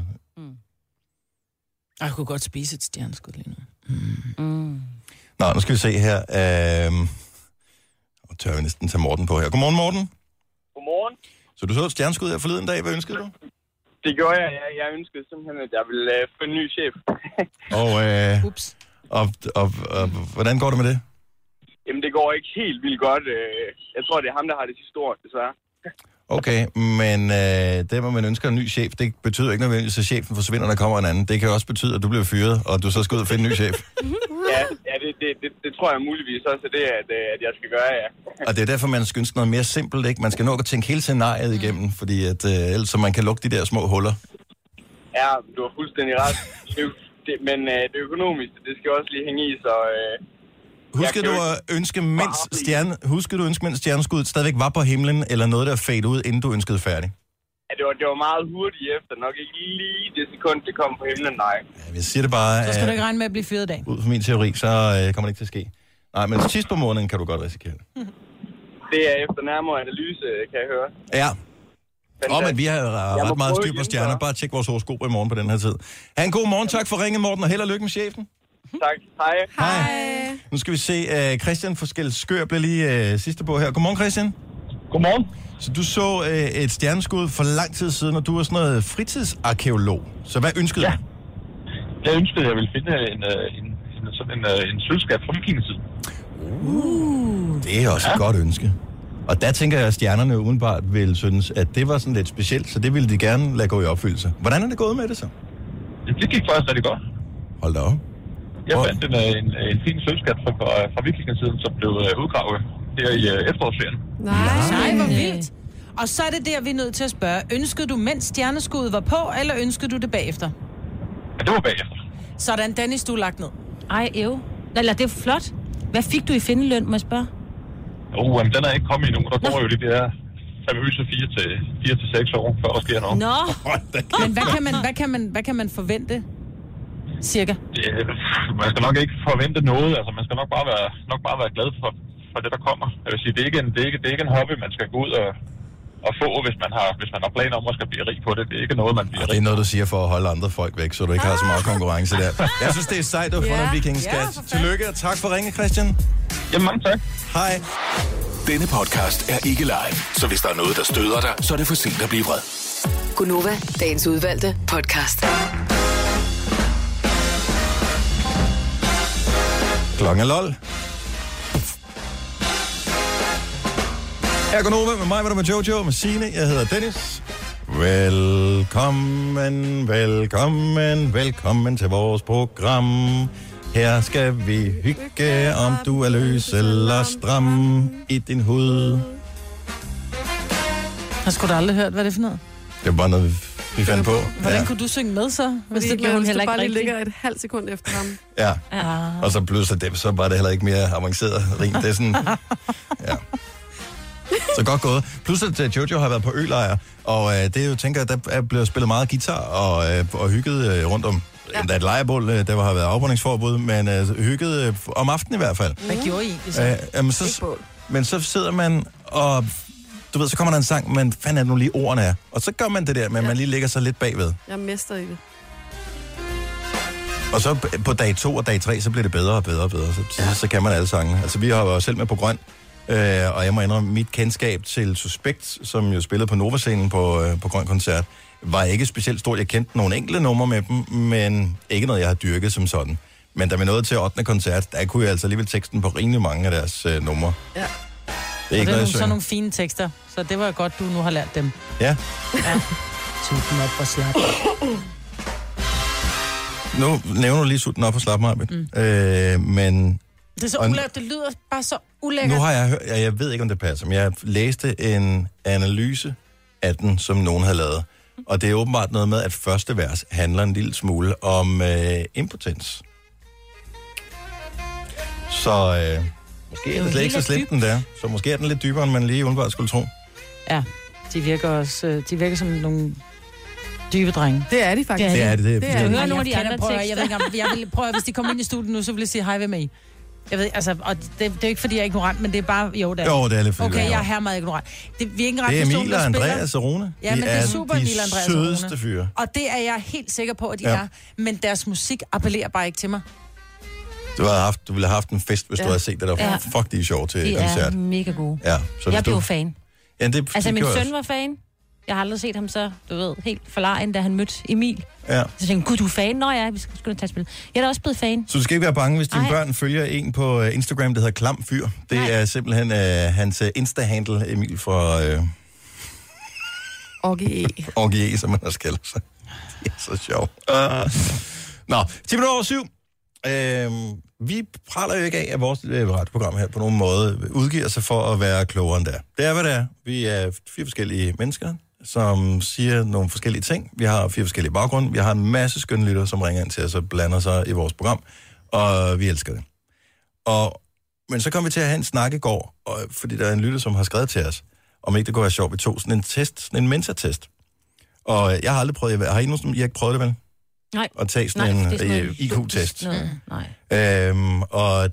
Jeg kunne godt spise et stjerneskud lige nu. Nå, nu skal vi se her. Og tør vi næsten tage Morten på her. Godmorgen, Morten. Godmorgen. Så du så et stjerneskud her forleden dag. Hvad ønskede du? Det gjorde jeg. Jeg ønskede simpelthen, at jeg ville få en ny chef. Og hvordan går det med det? Jamen, det går ikke helt vildt godt. Jeg tror, det er ham, der har det sidste ord, desværre. Okay, men det, hvor man ønsker en ny chef, det betyder ikke nødvendigvis, at chefen forsvinder, når der kommer en anden. Det kan også betyde, at du bliver fyret, og du så skal ud og finde en ny chef. Ja, det tror jeg muligvis også er det, at jeg skal gøre, ja. Og det er derfor, man skal ønske noget mere simpelt, ikke? Man skal nå at tænke hele scenariet igennem, fordi at, ellers så man kan lukke de der små huller. Ja, du har fuldstændig ret. Men det økonomiske, det skal også lige hænge i, så... Husker du at ønske, mens stjerneskuddet stadigvæk var på himlen, eller noget, der fade ud, inden du ønskede færdig? Ja, det var meget hurtigt efter. Nok ikke lige det sekund, det kom på himlen, nej. Ja, jeg siger det bare... Så skal du ikke regne med at blive fyret i dag. Ud fra min teori, så kommer det ikke til at ske. Nej, men sidst på måneden kan du godt risikere det. Det er efter nærmere analyse, kan jeg høre. Ja. Men vi har ret meget styr på stjerner. Bare tjek vores horoskop i morgen på den her tid. Ha' en god morgen. Tak for ringen, Morten, og held og lykke med chefen. Tak. Hej. Hej. Nu skal vi se. Christian fra Skør bliver lige sidste på her. Godmorgen, Christian. Godmorgen. Så du så et stjerneskud for lang tid siden, og du er sådan noget fritidsarkæolog. Så hvad ønskede du? Jeg ønskede, at jeg ville finde en sølvskat fra vikingetiden. Det er også et godt ønske. Og der tænker jeg, at stjernerne umiddelbart vil synes, at det var sådan lidt specielt, så det ville de gerne lade gå i opfyldelse. Hvordan er det gået med det så? Det gik faktisk rigtig godt. Hold da op. Jeg fandt en fin sølvskat fra vikingetiden, som blev udgravet her i efterårsferien. Nej, hvor vildt. Og så er det der, vi er nødt til at spørge. Ønskede du, mens stjerneskuddet var på, eller ønskede du det bagefter? Ja, det var bagefter. Sådan, Dennis, du er lagt ned. Ej, Eller det er flot. Hvad fik du i findeløn, må jeg spørge? Jamen, den er ikke kommet endnu. Der går jo det der famøse 4 til 6 år, før der sker noget. Nå! Men hvad kan man forvente? Cirka? Man skal nok ikke forvente noget. Altså, man skal nok bare være glad for det, der kommer. Jeg vil sige, det er ikke en hobby, man skal gå ud og få, hvis man har planer om at skal blive rig på det. Det er ikke noget, man bliver rig på. Det er noget, du siger for at holde andre folk væk, så du ikke har så meget konkurrence der. Jeg synes, det er sejt, du har fundet en vikingeskat. Tillykke, og tak for ringe, Christian. Jamen, mange tak. Hej. Denne podcast er ikke live, så hvis der er noget, der støder dig, så er det for sent at blive vred. Gunova, dagens udvalgte podcast. Klokken er lol. Her går Nova med mig, med Jojo, med Signe. Jeg hedder Dennis. Velkommen til vores program. Her skal vi hygge, om du er løs eller stram i din hud. Har sgu da aldrig hørt, hvad det er for noget? Det er bare noget, vi fandt på. Hvordan kunne du synge med så? Hvis det blev hun heller ikke bare ligger et halvt sekund efter ham. Ja, og så pludselig så var det heller ikke mere avanceret rim. Det er sådan, ja. Så godt gået. Plus at Jojo har været på ølejr, og det er jo, tænker jeg, der er blevet spillet meget guitar og hygget rundt om. Ja. Der er et lejrebål, der har været afbrændingsforbud, men hygget om aftenen i hvert fald. Hvad gjorde I? Men så sidder man, og du ved, så kommer der en sang, men fanden er det nu lige ordene er. Og så gør man det der, men man lige lægger sig lidt bagved. Jeg mester i det. Og så på dag 2 og dag 3, så bliver det bedre og bedre og bedre. Så kan man alle sangene. Altså, vi har jo selv med på Grøn, og jeg må indrømme, mit kendskab til Suspekt, som jo spillede på Nova-scenen på Grøn Koncert, var ikke specielt stort. Jeg kendte nogle enkelte numre med dem, men ikke noget, jeg har dyrket som sådan. Men da vi nåede til 8. koncert, der kunne jeg altså alligevel teksten på rimelig mange af deres numre. Ja. Det er ikke noget, sådan nogle fine tekster, så det var godt, du nu har lært dem. Ja. Sut den op og slap. Nu nævner du lige Sut den op og slap mig. Men... Det er så ulækkert. Det lyder bare så ulækkert. Nu har jeg hørt, jeg ved ikke, om det passer, men jeg læste en analyse af den, som nogen havde lavet. Og det er åbenbart noget med, at første vers handler en lille smule om impotens. Så måske er det slet ikke så slemt, den der. Så måske er den lidt dybere, end man lige umiddelbart skulle tro. Ja, de virker som nogle dybe drenge. Det er de faktisk. Det er det. Du hører nogle af de andre tekster. Jeg vil prøve, hvis de kommer ind i studiet nu, så vil jeg sige hej ved mig. Jeg ved, altså, og det er ikke, fordi jeg er ignorant, men det er bare, Jo, det er lidt fordi. Okay, jeg er her meget ignorant. Vi er ikke en det er person, Emil og Andreas og Rune. Ja, men det er super Emil og Andreas og Rune. De sødeste fyre. Og det er jeg helt sikker på, at de er. Men deres musik appellerer bare ikke til mig. Du ville have haft en fest, hvis du havde set det der. Ja. Fuck, de er sjov til koncert. De er mega gode. Ja, så jeg blev fan. Ja, altså, min søn var fan. Jeg har aldrig set ham så, du ved, helt forlegen, da han mødte Emil. Ja. Så tænkte jeg, gud, du er fan? Nå ja, vi skal tage spil. Jeg er da også blevet fan. Så du skal ikke være bange, hvis dine børn følger en på Instagram, der hedder Klam Fyr. Det er simpelthen hans Insta-handle, Emil fra... Orgie, som man også kalder sig. Det er så sjovt. Nå, 10 minutter over 7. Vi praler jo ikke af, at vores radioprogram her på nogen måde udgiver sig for at være klogere end der. Det er, hvad det er. Vi er 4 forskellige mennesker, som siger nogle forskellige ting. Vi har 4 forskellige baggrunde. Vi har en masse skønne lyttere, som ringer ind til os og blander sig i vores program. Og vi elsker det. Men så kom vi til at have en snak i går, fordi der er en lytter, som har skrevet til os, om ikke det kunne være sjovt, vi tog sådan en test, sådan en Mensa-test. Og jeg har aldrig prøvet det. Har I nogen, som I ikke prøvet det, vel? Nej. At tage sådan en IQ-test. Nej. Og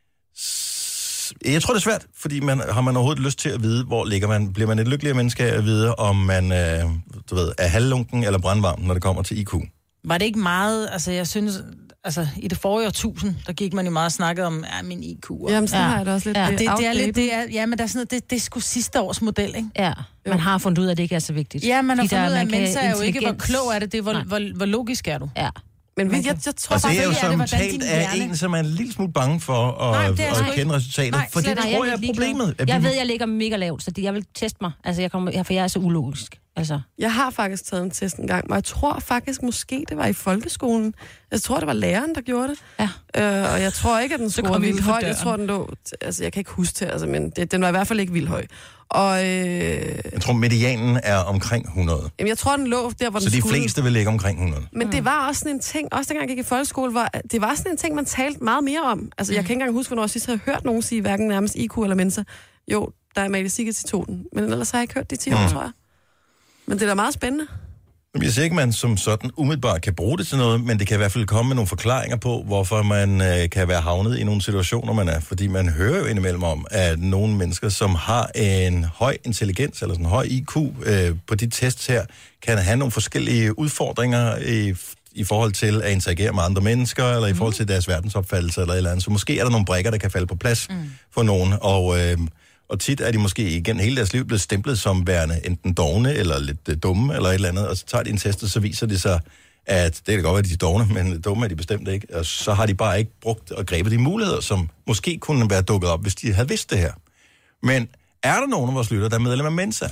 jeg tror, det er svært, fordi har man overhovedet lyst til at vide, hvor ligger man? Bliver man et lykkeligere menneske at vide, om man er halvlunken eller brandvarm, når det kommer til IQ? Var det ikke meget, altså jeg synes, altså i det forrige årtusind, der gik man jo meget og snakkede om, min IQ. Jamen, så har jeg det også lidt. Ja, det er lidt, men der er sådan noget, det er sgu sidste års model, ikke? Ja, man har fundet ud af, at det ikke er så vigtigt. Ja, man har fundet ud af, at mennesker er jo ikke, hvor klog er det, hvor logisk er du? Ja. Men jeg tror det er jo som talt af en, som er en lille smule bange for at kende resultatet. For det tror jeg er problemet. Jeg ved, jeg ligger mega lavt, så jeg vil teste mig. Altså, for jeg er så ulogisk. Altså. Jeg har faktisk taget en test en gang, og jeg tror faktisk måske, det var i folkeskolen. Jeg tror, det var læreren, der gjorde det. Ja. Og jeg tror ikke, at den scorede vildt højt. Jeg tror, den lå... Altså, jeg kan ikke huske det, altså, men den var i hvert fald ikke vildt høj. Og, jeg tror, medianen er omkring 100. Jamen, jeg tror, den lå der, hvor den skulle... Så de fleste vil ligge omkring 100. Men det var også sådan en ting, også dengang jeg gik i folkeskole, det var sådan en ting, man talte meget mere om. Altså, jeg kan ikke engang huske, hvornår jeg sidst havde hørt nogen sige, hverken nærmest IQ eller Mensa. Jo, der er Amalie Sigget til tonen. Men ellers har jeg ikke hørt det i 10 år, tror jeg. Men det er da meget spændende. Jeg siger ikke, man som sådan umiddelbart kan bruge det til noget, men det kan i hvert fald komme med nogle forklaringer på, hvorfor man kan være havnet i nogle situationer, man er. Fordi man hører jo indimellem om, at nogle mennesker, som har en høj intelligens, eller sådan en høj IQ på de tests her, kan have nogle forskellige udfordringer i forhold til at interagere med andre mennesker, eller i forhold til deres verdensopfattelse, eller et eller andet. Så måske er der nogle brikker, der kan falde på plads for nogen, og tit er de måske igen hele deres liv blevet stemplet som værende enten dovne eller lidt dumme eller et eller andet, og så tager de en test, og så viser det sig, at det kan godt være, at de er dovne, men dumme er de bestemt ikke. Og så har de bare ikke brugt og grebet de muligheder, som måske kunne være dukket op, hvis de havde vidst det her. Men er der nogen af vores lytter, der er medlem af Mensa?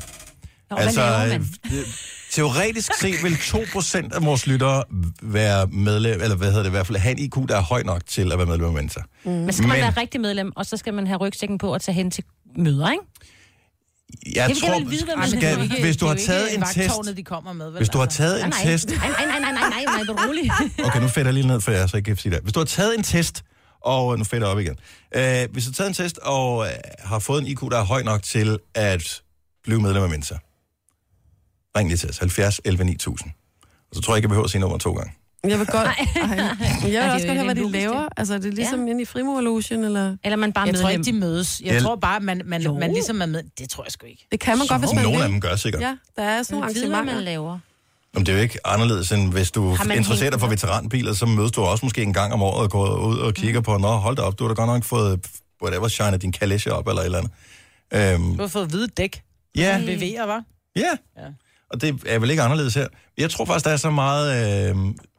Teoretisk set vil 2% af vores lyttere være medlem, eller i hvert fald have en IQ, der er høj nok til at være medlem af Mensa. Men skal man være rigtig medlem, og så skal man have rygsækken på og tage hen til møder, ikke? Jeg tror, hvis du har taget en test... Hvis du har taget en test... Nej, rolig. Okay, nu fætter jeg lige ned for jer, så jeg kan sige det. Hvis du har taget en test, og nu fætter jeg op igen. Hvis du har taget en test, og har fået en IQ, der er høj nok til at blive medlem af Mensa, ring lige til os, 70 11 9000. Og så tror jeg ikke, jeg behøver at sige nummer 2 gange. Jeg vil godt... Jeg vil også godt have, hvad de laver. Altså, det er ligesom inde i Frimurerlogen, eller man bare jeg tror ikke, de mødes. Jeg tror bare, man ligesom er med. Det tror jeg sgu ikke. Det kan man godt, hvis man nogle af dem gør sikkert. Ja, der er sådan nogle arrangementer. Man laver. Jamen, det er jo ikke anderledes, end hvis du interesserer dig for veteranbiler, så mødes du også måske en gang om året og går ud og kigger på, hold da op, du har da godt nok fået, whatever, shine din kalesje op, eller et eller andet. Du har fået hvide dæk. Ja. VV'er, hva'? Ja. Og det er vel ikke anderledes her. Jeg tror faktisk, der er så meget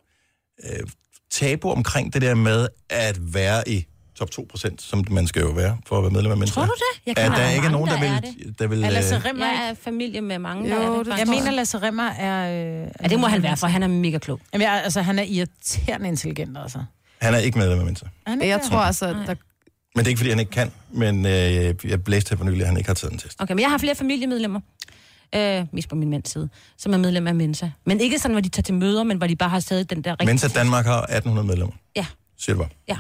tabu omkring det der med at være i top 2%, som man skal jo være for at være medlem af Mensa. Tror du det? Der er ikke nogen, der vil... Lasse Rimmer er familie med mange, der er det. Jeg mener, Lasse Rimmer er... Ja, det må han være, for han er mega klog. Jamen, han er irriterende intelligent, altså. Han er ikke medlem af Mensa. Jeg tror altså, der... Men det er ikke, fordi han ikke kan, men jeg læste her for nylig, at han ikke har taget en test. Okay, men jeg har flere familiemedlemmer. Mest på min mands side, som er medlem af Mensa. Men ikke sådan, hvor de tager til møder, men hvor de bare har taget den der rigtige... Mensa Danmark har 1800 medlemmer. Ja. Siger du bare? Ja.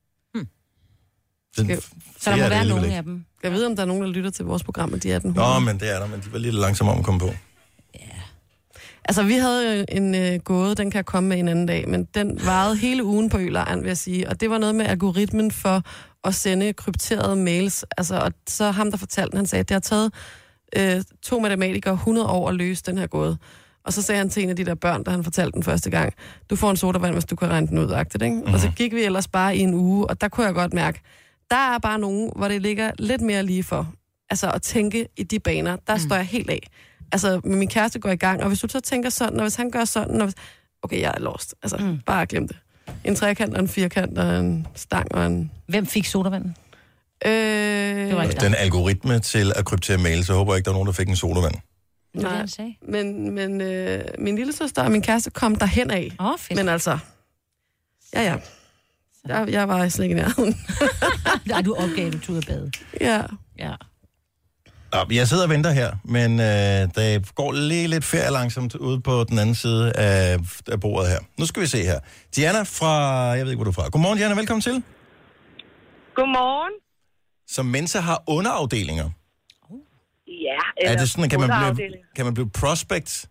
Så der må være nogle af dem. Jeg ved, om der er nogen, der lytter til vores program, og de er 1800. Nå, men det er der, men de var lidt langsomme om at komme på. Ja. Altså, vi havde en gåde, den kan jeg komme med en anden dag, men den varede hele ugen på Ølejren, vil jeg sige. Og det var noget med algoritmen for at sende krypterede mails. Altså, og så ham, der fortalte den, han sagde, at det har taget 2 matematikere 100 år at løse den her gåde. Og så sagde han til en af de der børn, da han fortalte den første gang, du får en sodavand, hvis du kan regne den ud, agtigt, ikke? Og så gik vi ellers bare i en uge, og der kunne jeg godt mærke, der er bare nogen, hvor det ligger lidt mere lige for. Altså at tænke i de baner, der står jeg helt af. Altså, min kæreste går i gang, og hvis du så tænker sådan, og hvis han gør sådan, og hvis... Okay, jeg er lost. Altså, bare glem det. En trekant og en firkant og en stang og en... Hvem fik sodavanden? Den algoritme til at kryptere mail, så håber jeg ikke, der er nogen, der fik en sodavand. Det var det, han sagde. Men min lille søster og min kæreste kom derhen af. Fedt. Men altså, ja. Jeg var slet ikke i nærheden. Nej, du opgav, du tog ud af bade. Ja. Nå, jeg sidder og venter her, men der går lige lidt ferie langsomt ude på den anden side af bordet her. Nu skal vi se her. Diana fra... Jeg ved ikke, hvor du er fra. Godmorgen, Diana. Velkommen til. Godmorgen. Så Mensa har underafdelinger? Ja, er det sådan, kan man blive prospect?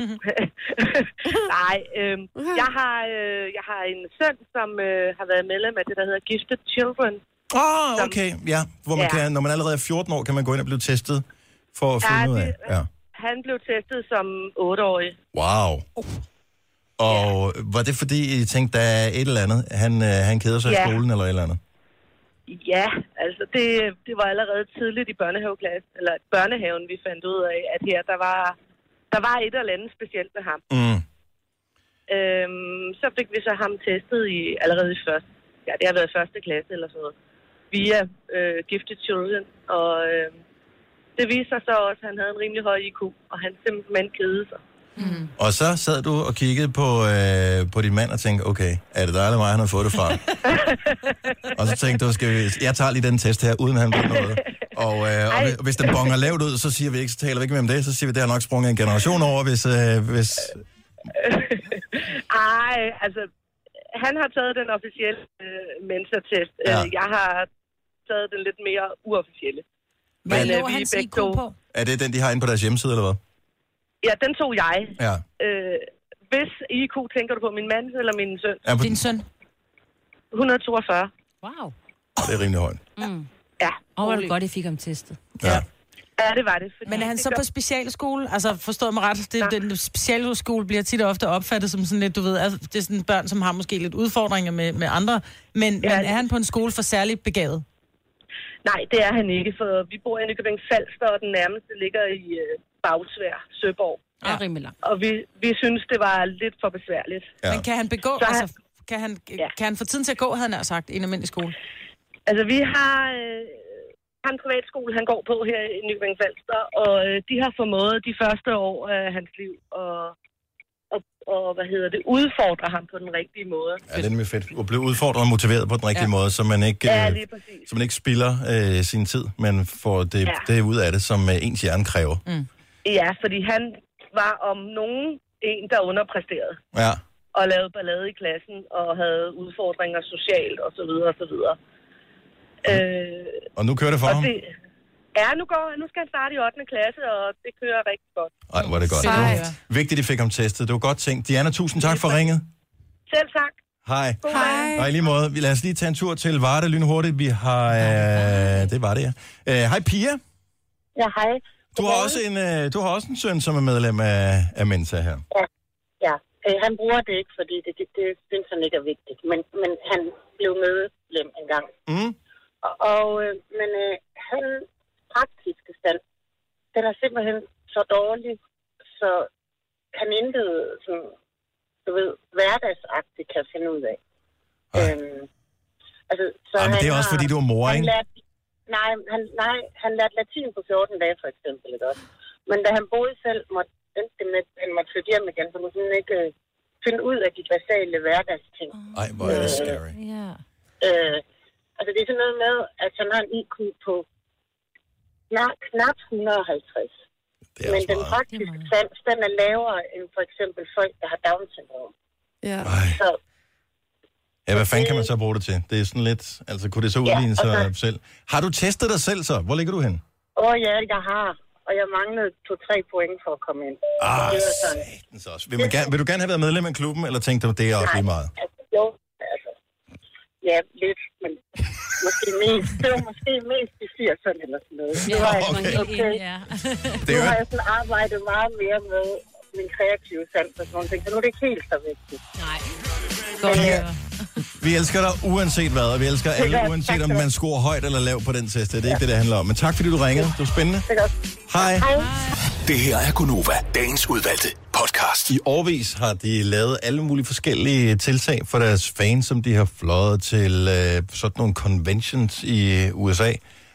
Nej, jeg har en søn, som har været medlem af det, der hedder Gifted Children. Okay, ja. Hvor man kan, når man allerede er 14 år, kan man gå ind og blive testet for at finde ud af. Ja. Han blev testet som 8-årig. Wow. Og var det fordi, I tænkte, der er et eller andet? Han keder sig i skolen eller et eller andet? Ja, altså det var allerede tidligt i børnehaven, vi fandt ud af, at her der var et eller andet specielt med ham. Så fik vi så ham testet allerede i det har været første klasse eller sådan noget, via Gifted Children, og det viste sig så også, at han havde en rimelig høj IQ, og han simpelthen kedede sig. Og så sad du og kiggede på din mand og tænkte, okay, er det dig eller mig, han har fået det fra? Og så tænkte du, jeg tager lige den test her, uden han ved noget. Og hvis den bonger lavt ud, så siger vi ikke, så taler vi ikke mere om det, så siger vi, det har nok sprunget en generation over, hvis... altså, han har taget den officielle Mensa-test. Ja. Jeg har taget den lidt mere uofficielle. Hvad laver hans IQ på? Er det den, de har inde på deres hjemmeside, eller hvad? Ja, den tog jeg. Ja. Hvis IQ, tænker du på min mand eller min søn? Ja, din søn? 142. Wow. Det er rimelig højt. Ja. Og var det godt, I fik ham testet. Ja. Ja, det var det. Men er han så på specialskole? Altså, forstået mig ret, den specialskole bliver tit og ofte opfattet som sådan lidt, du ved, altså, det er sådan børn, som har måske lidt udfordringer med andre, men er han på en skole for særligt begavet? Nej, det er han ikke, for vi bor i Nykøbing Falster, og den nærmeste ligger i Bagsværd, Søborg. Ja, rimelig langt. Og vi synes, det var lidt for besværligt. Ja. Men kan han begå, kan han få tiden til at gå, havde han sagt, i en almindelig skole? Altså, vi har en privatskole, han går på her i Nykøbing Falster, og de har formået de første år af hans liv og udfordre ham på den rigtige måde. Ja, det er nemlig fedt. At blive udfordret og motiveret på den rigtige måde, så man ikke spilder sin tid, men får det ud af det, som ens hjerne kræver. Ja, fordi han var om nogen en, der underpræsterede. Ja. Og lavede ballade i klassen, og havde udfordringer socialt, og så videre, og så videre. Og nu kører det for ham? Nu skal han starte i 8. klasse, og det kører rigtig godt. Ej, hvor er det godt. Vigtigt, at I fik ham testet. Det var godt tænkt. Diana, tusind tak for ringet. Selv tak. Hej. Og i lige måde, lad os lige tage en tur til Varde lynhurtigt. Vi har... det var det, ja. Hej, Pia. Ja, hej. Du har også en søn, som er medlem af Mensa her. Ja. Han bruger det ikke, fordi det synes han ikke er vigtigt. Men han blev medlem en gang. Men han praktiske stand, den er simpelthen så dårlig, så han intet sådan, du ved, hverdagsagtigt kan finde ud af. Men det er også fordi, du er mor, ikke? Han lærte latin på 14 dage, for eksempel, ikke også? Men da han boede selv, han måtte flytte hjem igen, så måtte han ikke finde ud af de basale hverdagsting. Ej, hvor er det scary. Det er sådan noget med, at han har en IQ på knap 150. Men den praktiske sans, den er lavere end for eksempel folk, der har Down-syndrom. Ja. Ja, hvad fanden kan man så bruge det til? Det er sådan lidt... Altså, kunne det så udligne sig selv? Har du testet dig selv så? Hvor ligger du hen? Ja, jeg har. Og jeg manglede 2-3 point for at komme ind. Satans også. Vil du gerne have været medlem af klubben, eller tænkte du, det er også lige meget? Ja, lidt, men det var måske mest i 80'erne eller sådan noget. Nu har jeg sådan arbejdet meget mere med min kreative sans og sådan noget, så nu er det ikke helt så vigtigt. Nej. Vi elsker dig uanset hvad, og vi elsker alle, uanset om man scorer højt eller lavt på den test. Det er ikke det handler om. Men tak fordi du ringede. Det var spændende. Hej. Det her er Gunova, dagens udvalgte podcast. I årevis har de lavet alle mulige forskellige tiltag for deres fans, som de har fløjet til sådan nogle conventions i USA,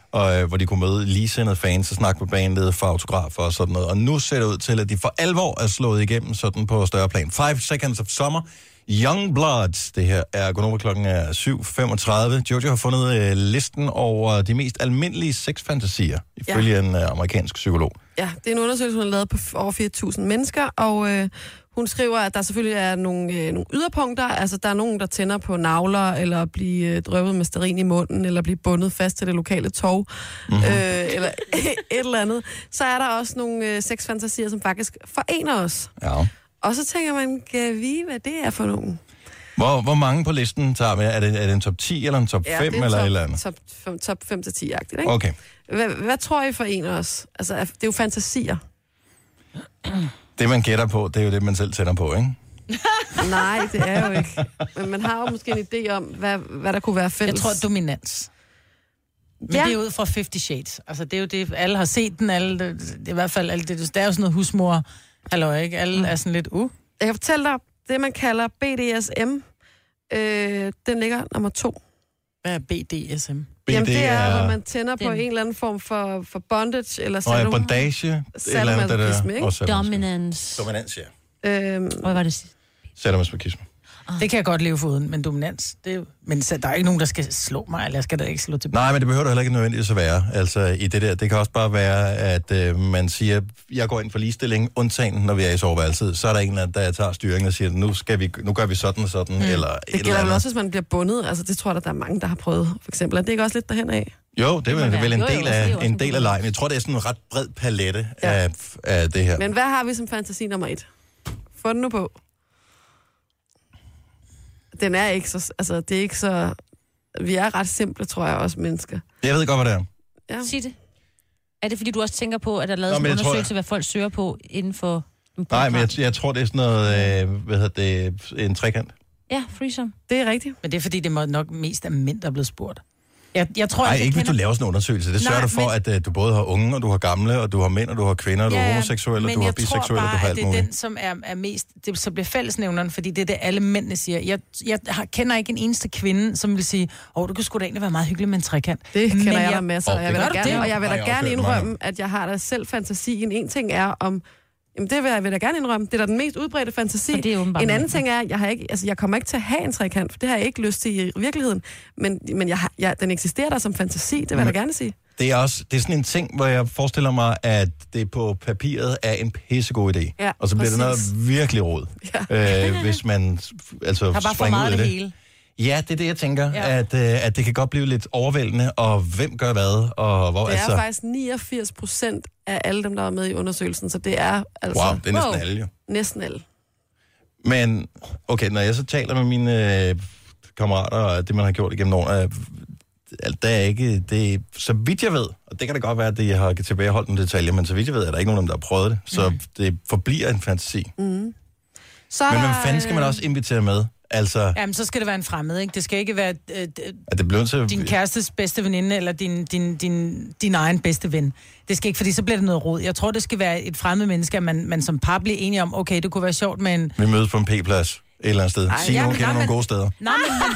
og, hvor de kunne møde ligesindede fans og snakke med bandet for autografer og sådan noget. Og nu ser det ud til, at de for alvor er slået igennem sådan på større plan. 5 Seconds of Summer, Young Bloods. Det her er Gonova, klokken er 7.35. Jojo har fundet listen over de mest almindelige sexfantasier, ifølge en amerikansk psykolog. Ja, det er en undersøgelse, hun har lavet på over 4.000 mennesker, og hun skriver, at der selvfølgelig er nogle yderpunkter. Altså, der er nogen, der tænder på navler, eller bliver drøbet med stearin i munden, eller bliver bundet fast til det lokale torv, eller et eller andet. Så er der også nogle sexfantasier, som faktisk forener os. Ja. Og så tænker man, kan vi, hvad det er for nogen? Hvor mange på listen tager med? Er det en top 10 eller en top 5 eller et eller andet? Top 5-10-agtigt, ikke? Okay. Hvad tror I forener os? Altså, det er jo fantasier. Det, man gætter på, det er jo det, man selv tænder på, ikke? Nej, det er jo ikke. Men man har jo måske en idé om, hvad der kunne være fælles. Jeg tror, dominans. Men det er ud fra 50 Shades. Altså, det er jo det, alle har set den, alle, det er i hvert fald alt det. Der er jo sådan noget husmor, halløj, ikke? Alle er sådan lidt, Jeg kan fortælle dig, det man kalder BDSM, den ligger nummer 2. Hvad er BDSM? Jamen, det er, hvor man tænder på en eller anden form for bondage, eller bondage, sadomasochisme, ikke? Dominance. Dominans, ja. Hvad var det? Sadomasochisme. Det kan jeg godt leve for uden, men dominans, det er jo... Men der er ikke nogen, der skal slå mig, eller jeg skal da ikke slå tilbage. Nej, men det behøver da heller ikke nødvendigvis at være. Altså, i det der, det kan også bare være, at man siger, jeg går ind for ligestilling, undtagen, når vi er i soveværelset. Så er der en eller anden, der tager styringen og siger, nu gør vi sådan og sådan, eller det gælder vel også, hvis man bliver bundet. Altså, det tror jeg, der er mange, der har prøvet, for eksempel. Er det ikke også lidt derhen af? Jo, det er vel en del af lejen. Jeg tror, det er sådan en ret bred palette af det her. Men hvad har vi som fantasi nummer 1? Få den nu på. Den er ikke så... Altså, det er ikke så... Vi er ret simple, tror jeg, også mennesker. Jeg ved godt, hvad det er. Ja. Sig det. Er det, fordi du også tænker på, at der er lavet en undersøgelse, hvad folk søger på inden for... Nej, men jeg tror, det er sådan noget... en trekant. Ja, threesome. Det er rigtigt. Men det er, fordi det må nok mest af mænd, der er blevet spurgt. Jeg tror, nej, ikke hvis du laver sådan en undersøgelse. Det sørger du for, at du både har unge, og du har gamle, og du har mænd, og du har kvinder, og du har homoseksuelle, og du har biseksuelle, og du har alt muligt. Men jeg tror bare, at det er den, som er mest... Det så bliver fællesnævneren, fordi det er det, alle mændene siger. Jeg kender ikke en eneste kvinde, som vil sige, du kan sgu da egentlig være meget hyggelig med en trekant. Det kender jeg da masser, og jeg vil da gerne indrømme, at jeg har da selv fantasien. En ting er om... Jamen, det vil jeg da gerne indrømme. Det er da den mest udbredte fantasi. En anden ting er, at jeg kommer ikke til at have en trekant, for det har jeg ikke lyst til i virkeligheden. Men den eksisterer der som fantasi, det vil jeg da gerne sige. Det er sådan en ting, hvor jeg forestiller mig, at det på papiret er en pissegod idé. Ja, og så bliver det noget virkelig rod, hvis man har springer ud i det. Hele. Ja, det er det, jeg tænker, at det kan godt blive lidt overvældende, og hvem gør hvad, og hvor... Det er faktisk 89% af alle dem, der er med i undersøgelsen, så det er altså... Wow, det er næsten alle jo. Næsten alle. Men, okay, når jeg så taler med mine kammerater, og det, man har gjort igennem årene, der er ikke... Det, så vidt jeg ved, og det kan da godt være, at jeg har tilbageholdt nogle detaljer, men så vidt jeg ved, er der ikke nogen, der har prøvet det, så det forbliver en fantasi. Mm. Men hvem fanden skal man også invitere med? Altså... Jamen, så skal det være en fremmed, ikke? Det skal ikke være det din kærestes bedste veninde, eller din egen bedste ven. Det skal ikke, fordi så bliver det noget rod. Jeg tror, det skal være et fremmed menneske, at man som par bliver enige om, okay, det kunne være sjovt med en... Vi mødes på en P-plads et eller andet sted. Signe, hun kender nogle gode steder. Nej,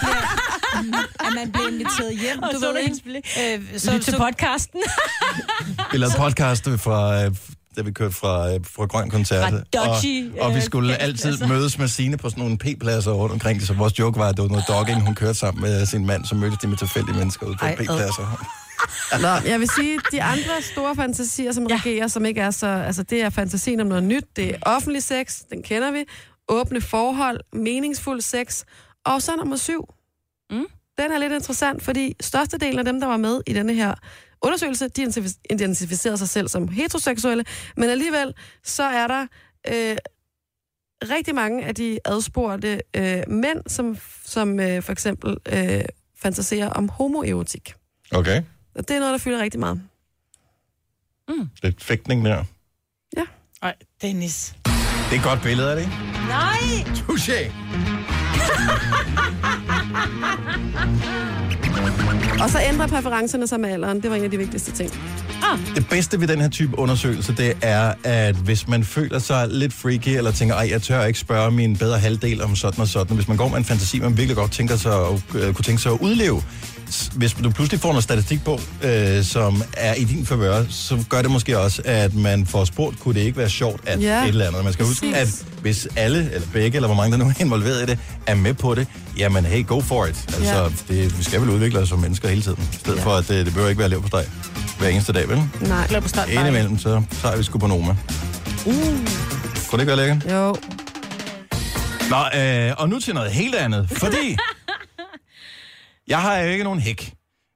men man bliver inviteret hjem. Du ved, så til podcasten. Vi lavede podcast fra... da vi kørte fra Grøn Koncert. Og vi skulle altid mødes med Signe på sådan nogle P-pladser rundt omkring. Så vores joke var, at det var noget dogging. Hun kørte sammen med sin mand, så mødtes de med tilfældige mennesker ude på P-pladser. Nå, jeg vil sige, de andre store fantasier, som regerer, som ikke er så... Altså, det er fantasien om noget nyt. Det er offentlig sex, den kender vi. Åbne forhold, meningsfuld sex. Og så nummer 7. Den er lidt interessant, fordi størstedelen af dem, der var med i denne her undersøgelse, de identificerer sig selv som heteroseksuelle, men alligevel så er der rigtig mange af de adspurgte mænd, som for eksempel fantaserer om homoerotik. Okay. Og det er noget, der fylder rigtig meget. Lidt fægtning der. Ja. Ej, Dennis. Det er et godt billede, er det ikke? Nej! Touché! Og så ændrer præferencerne sig med alderen. Det var en af de vigtigste ting. Det bedste ved den her type undersøgelse, det er, at hvis man føler sig lidt freaky, eller tænker, jeg tør ikke spørge min bedre halvdel om sådan og sådan. Hvis man går med en fantasi, man virkelig godt kunne tænke sig at udleve. Hvis du pludselig får noget statistik på, som er i din favør, så gør det måske også, at man får spurgt, kunne det ikke være sjovt at et eller andet. Man skal huske, at hvis alle, eller begge, eller hvor mange der nu er involveret i det, er med på det, jamen hey, go for it. Altså, vi skal vel udvikle os som mennesker hele tiden. I stedet for, at det behøver ikke være lev på steg hver eneste dag, vel? Nej. Indimellem, så tager vi sgu på Noma. Kunne det ikke være lækkert? Jo. Nå, og nu til noget helt andet, fordi jeg har jo ikke nogen hæk,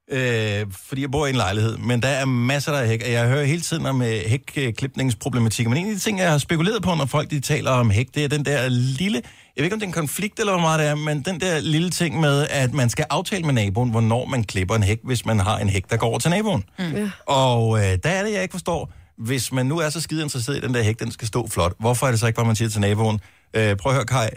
fordi jeg bor i en lejlighed, men der er masser af hæk, og jeg hører hele tiden om hækklipningsproblematikker, men en af de ting, jeg har spekuleret på, når folk de taler om hæk, det er den der lille, jeg ved ikke om det er en konflikt eller hvor meget det er, men den der lille ting med, at man skal aftale med naboen, hvornår man klipper en hæk, hvis man har en hæk, der går over til naboen. Ja. Og der er det, jeg ikke forstår, hvis man nu er så skide interesseret i den der hæk, den skal stå flot, hvorfor er det så ikke bare, man siger til naboen, prøv at høre, Kai,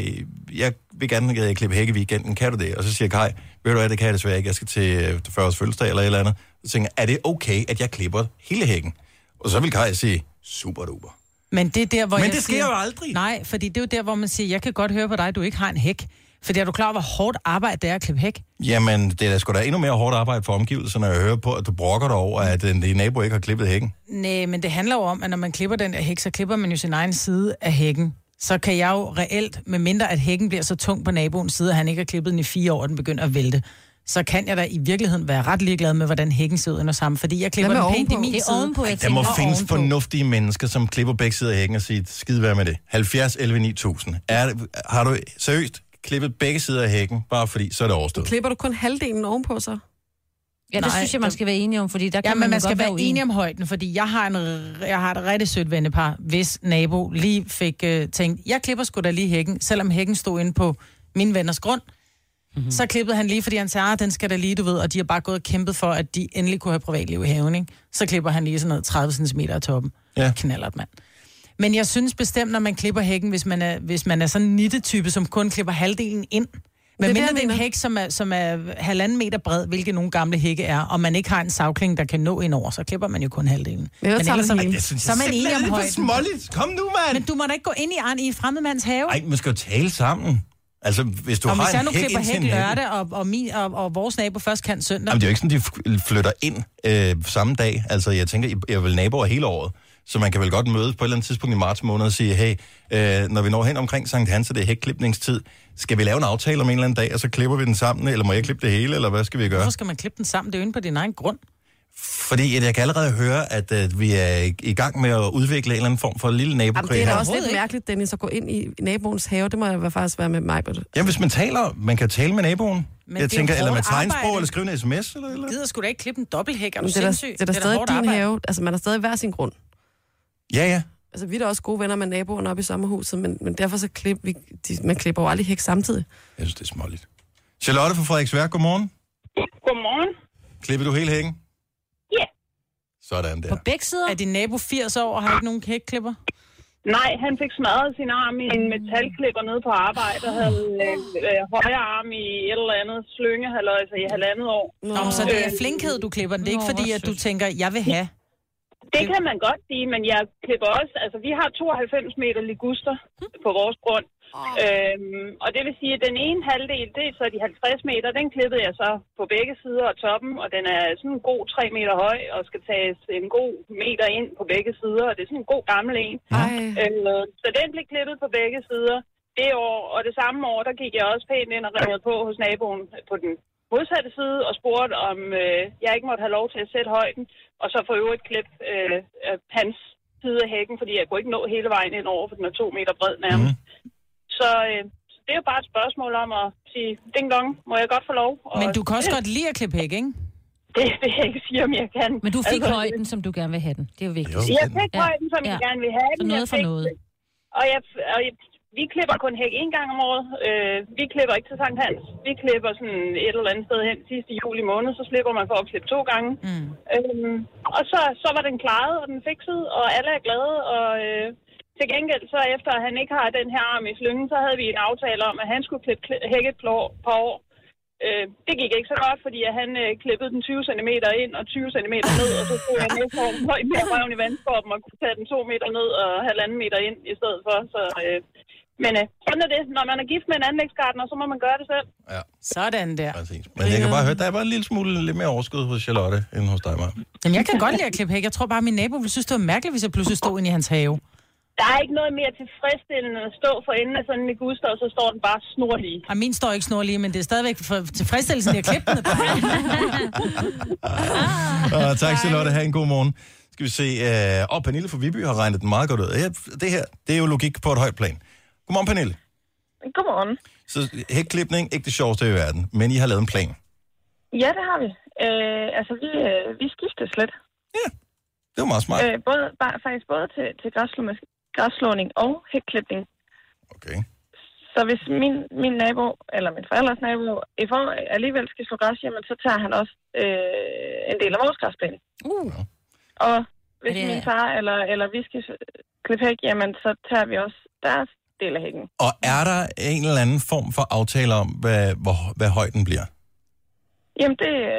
jeg vil gerne klippe hæk i weekenden, kan du det? Og så siger Kai, ved du hvad, det kan jeg desværre ikke, jeg skal til 40 års fødselsdag eller et eller andet. Så tænker jeg, er det okay, at jeg klipper hele hækken? Og så vil Kai sige, super duper. Men det er der, hvor det sker jo aldrig. Nej, fordi det er jo der, hvor man siger, jeg kan godt høre på dig, at du ikke har en hæk. Fordi er du klar, hvor hårdt arbejde det er at klippe hæk? Jamen, det er sgu da endnu mere hårdt arbejde for omgivelserne, når jeg hører på, at du brokker dig over, at din nabo ikke har klippet hækken. Nej, men det handler jo om, at når man klipper den der hæk, så klipper man jo sin egen side af hækken. Så kan jeg jo reelt, med mindre at hækken bliver så tung på naboens side, at han ikke har klippet den i 4 år, og den begynder at vælte, så kan jeg da i virkeligheden være ret ligeglad med, hvordan hækken ser ud under sammen, fordi jeg klipper den pænt i min side. Der må findes fornuftige mennesker, som klipper begge sider af hækken og siger, skide være med det. 70 11 9000. Har du seriøst klippet begge sider af hækken, bare fordi, så er det overstået? Klipper du kun halvdelen ovenpå så? Ja, det synes jeg, man skal være enige om, fordi der kan man skal være enige om højden, fordi jeg har et rigtig sødt vennepar, hvis nabo lige fik tænkt, jeg klipper sgu da lige hækken, selvom hækken stod inde på min venners grund. Mm-hmm. Så klippede han lige, fordi han sagde, den skal da lige, du ved, og de har bare gået og kæmpet for, at de endelig kunne have privatliv i haven, ikke? Så klipper han lige sådan noget 30 cm af toppen. Ja. Knallert, mand. Men jeg synes bestemt, når man klipper hækken, hvis man er sådan en nittetype, som kun klipper halvdelen ind. Men mindre det er en hæk, som er 1,5 meter bred, hvilket nogle gamle hække er, og man ikke har en savkling, der kan nå ind over, så klipper man jo kun halvdelen. Men ellers så er man enig om højden. Kom nu, mand! Men du må da ikke gå ind i en fremmed mands have. Nej, man skal jo tale sammen. Altså, hvis du har hvis jeg nu klipper hæk lørdag, og vores nabo først kan søndag. Jamen, det er jo ikke sådan, de flytter ind samme dag. Altså, jeg tænker, jeg vil naboer hele året. Så man kan vel godt mødes på et eller andet tidspunkt i marts måned og sige, hey, når vi når hen omkring Sankt Hans, og det er hækklipningstid, skal vi lave en aftale om en eller anden dag, og så klipper vi den sammen, eller må jeg klippe det hele, eller hvad skal vi gøre? Hvorfor skal man klippe den sammen? Det er jo inde på din egen grund. Fordi jeg kan allerede høre, at vi er i gang med at udvikle en eller anden form for lille nabokrig. Det er da også lidt mærkeligt, Dennis, at gå ind i naboens have. Det må jeg faktisk være med mig på det. Jamen, hvis man kan tale med naboen. Men jeg tænker, eller med tegnsprog, eller skrive en sms, eller? Du gider sgu da ikke klippe en dobbelthæk, er du sindssyg? Det er da stadig din have. Altså, man har stadig hver sin grund. Ja. Altså, vi er da også gode venner med naboerne oppe i sommerhuset, men derfor så man klipper jo aldrig hæk samtidig. Jeg synes, det er småligt. Charlotte fra Frederiksværk, godmorgen. Godmorgen. Klipper du hele hækken? Ja. Sådan der. På begge sider? Er din nabo 80 år og har ikke nogen hækklipper? Nej, han fik smadret sin arm i en metalklipper nede på arbejde og havde højre arm i et eller andet slyngehaløjse i 1,5 år. Så det er flinkhed, du klipper den. Det er ikke fordi, at du tænker, jeg vil have. Det kan man godt sige, men jeg klipper også... Altså, vi har 92 meter liguster på vores grund. Og det vil sige, at den ene halvdel, det er så de 50 meter, den klippede jeg så på begge sider af toppen, og den er sådan en god 3 meter høj, og skal tages en god meter ind på begge sider, og det er sådan en god gammel en. Så den blev klippet på begge sider det år, og det samme år, der gik jeg også pænt ind og ringede på hos naboen på den modsatte side, og spurgte, om jeg ikke måtte have lov til at sætte højden, og så for øvrigt klippe hans side af hækken, fordi jeg kunne ikke nå hele vejen ind over, for den er 2 meter bred nærmest. Så det er jo bare et spørgsmål om at sige, ding dong, må jeg godt få lov. Men du kan også godt lide at klippe hæk, ikke? Det vil jeg ikke sige, om jeg kan. Men du fik højden, som du gerne vil have den. Det er jo vigtigt. Jeg fik højden, som jeg gerne vil have den. Så noget for noget. Og vi klipper kun hæk 1 gang om året. Vi klipper ikke til Sankt Hans. Vi klipper sådan et eller andet sted hen sidste juli måned, så slipper man for at klippe 2 gange. Og så var den klaret, og den fikset, og alle er glade, og... Til gengæld, så efter at han ikke har den her arm i slyngen, så havde vi en aftale om, at han skulle klippe hækket på år. det gik ikke så godt, fordi han klippede den 20 cm ind og 20 cm ned, og så stod jeg næste år højt mere røven i vandskorben og kunne tage den 2 meter ned og 1,5 meter ind i stedet for. Så, men sådan er det. Når man er gift med en anlægsgartner, så må man gøre det selv. Ja. Sådan der. Præcis. Men jeg kan bare høre, der er bare en lille smule lidt mere overskud hos Charlotte, end hos dig, Maja. Men jeg kan godt lide at klippe hæk. Jeg tror bare, at min nabo ville synes, det var mærkeligt, hvis jeg pludselig stod inde i hans have. Der er ikke noget mere tilfredsstillende at stå for enden af sådan en liguster, og så står den bare snorlige. Og min står ikke snorlige, men det er stadigvæk for tilfredsstillelsen, jeg klippede den. Tak, Charlotte. Ha' en god morgen. Skal vi se. Pernille fra Viby har regnet den meget godt ud. Det her, det er jo logik på et højt plan. Godmorgen, Pernille. Godmorgen. Så hækklipning, ikke det sjoveste i verden, men I har lavet en plan. Ja, det har vi. Vi skiftes lidt. Ja, det var meget smart. Faktisk både til græsslåning og hækklipning. Okay. Så hvis min nabo, eller min forældres nabo, alligevel skal slå græs, jamen, så tager han også en del af vores græsplæne. Og hvis min far eller vi skal klippe hæk, jamen, så tager vi også deres del af hækken. Og er der en eller anden form for aftale om, hvad højden bliver? Jamen,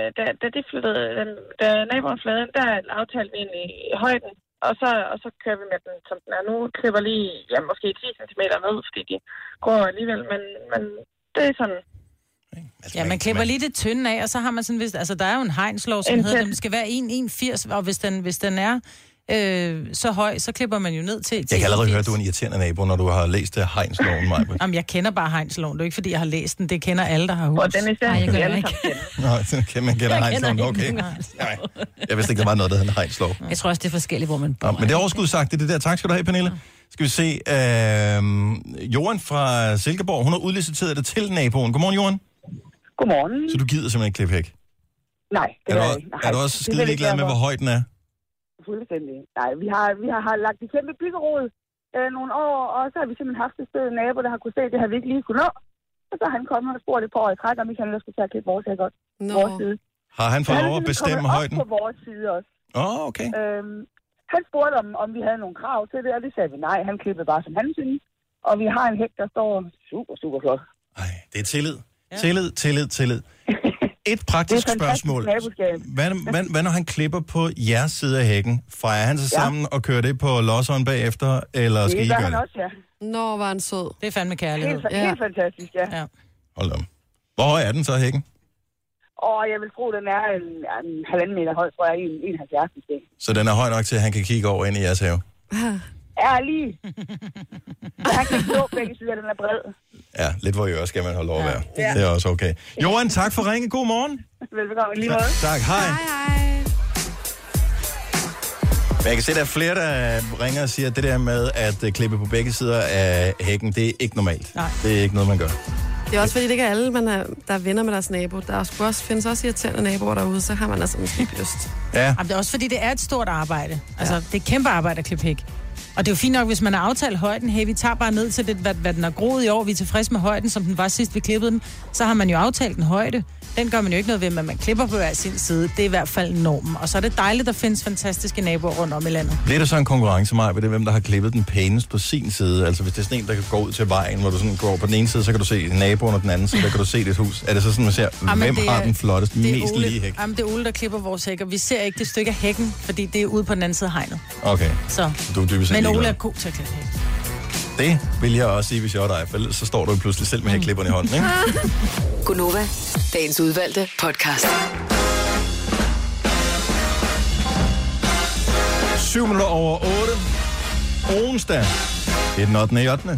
da naboen flyttede ind, der aftalte vi egentlig højden, og så kører vi med den, som den er nu. Klipper lige, måske 10 cm ned, fordi de går alligevel, men det er sådan. Ja, man klipper lige det tynde af, og så har man sådan, altså der er jo en hegnslov, som hedder, den skal være 1,80, og hvis den er så høj, så klipper man jo ned til. Jeg kan allerede høre, at du er en irriterende nabo, når du har læst hegnsloven, Maja. Jamen, jeg kender bare hegnsloven. Det er ikke, fordi jeg har læst den. Det kender alle, der har hus. Og den er jeg gør ikke. Nå, man kender hegnsloven, okay. Nej, jeg vidste ikke, der var noget, der hedder en hegnslov. Jeg tror også, det er forskelligt, hvor man bor. Men det er overskud sagt, det er det der. Tak skal du have, Pernille. Skal vi se. Johan fra Silkeborg, hun har udliciteret det til naboen. Godmorgen, Johan. Godmorgen. Så du gider simpelthen ikke klippe hæk? Nej, det er jeg ikke. Er du også skide ligeglad med, hvor høj den er? Fuldstændig. Nej, vi har lagt et kæmpe byggerod nogle år, og så har vi simpelthen haft et sted nabo, der har kunne se, at det har vi ikke lige kunne nå. Og så har han kommet og spurgt et par år i træk, om vi kan lade skulle tage at klippe vores hæk godt. Vores side. Har han fået lov at bestemme højden? På vores side også. Okay. Han spurgte, om vi havde nogle krav til det, og det sagde vi nej. Han klippede bare, som han synes. Og vi har en hæk, der står super flot. Ej, det er tillid. Ja. Tillid. Et praktisk spørgsmål. Hvad når han klipper på jeres side af hækken? Fejrer han sig sammen og kører det på losseren bagefter, eller skal I gøre det? Det også, ja. Nå, var han sød. Det er fandme kærlighed. Helt fantastisk, ja. Hold da. Hvor høj er den så, hækken? Jeg vil tro, den er en 1,5 meter høj, tror jeg, 1,70 måske. Så den er høj nok til, at han kan kigge over ind i jeres have? Ja, lige. Han kan stå begge sider, den er bred. Ja, lidt hvor jeg skal man holde lov at være. Ja. Det er også okay. Johan, tak for ringe. God morgen. Velbekomme, lige måde. Tak, hej. Men jeg kan se, at der er flere, der ringer og siger, at det der med at klippe på begge sider af hækken, det er ikke normalt. Nej. Det er ikke noget, man gør. Det er også fordi, det ikke er alle, der er venner med deres nabo. Der findes også irriterende naboer derude, så har man altså måske ikke lyst. Ja. Jamen, det er også fordi, det er et stort arbejde. Altså, det er et kæmpe arbejde at klippe hæk. Og det er jo fint nok, hvis man har aftalt højden. Hey, vi tager bare ned til det, hvad den har groet i år. Vi er tilfredse med højden, som den var sidst, vi klippede den. Så har man jo aftalt en højde. Den gør man jo ikke noget ved, men man klipper på hver sin side. Det er i hvert fald normen. Og så er det dejligt, at der findes fantastiske naboer rundt om i landet. Bliver der så en konkurrence, Maja, ved det, hvem der har klippet den pænest på sin side? Altså hvis det er sådan en, der kan gå ud til vejen, hvor du sådan går på den ene side, så kan du se naboen, og den anden side, der kan du se dit hus. Er det så sådan, man ser, hvem har den flotteste, mest lige hæk? Jamen, det er Ole, der klipper vores hæk, og vi ser ikke det stykke af hækken, fordi det er ude på den anden side af hegnet. Okay. Så du er dybest set men Ole ligeglad. er god til at klippe hæk. Det vil jeg også sige, hvis jeg var dig, for så står du pludselig selv med hækklipperne i hånden, ikke? Gunova, dagens udvalgte podcast. 7:07. Onsdag. Det er den 8.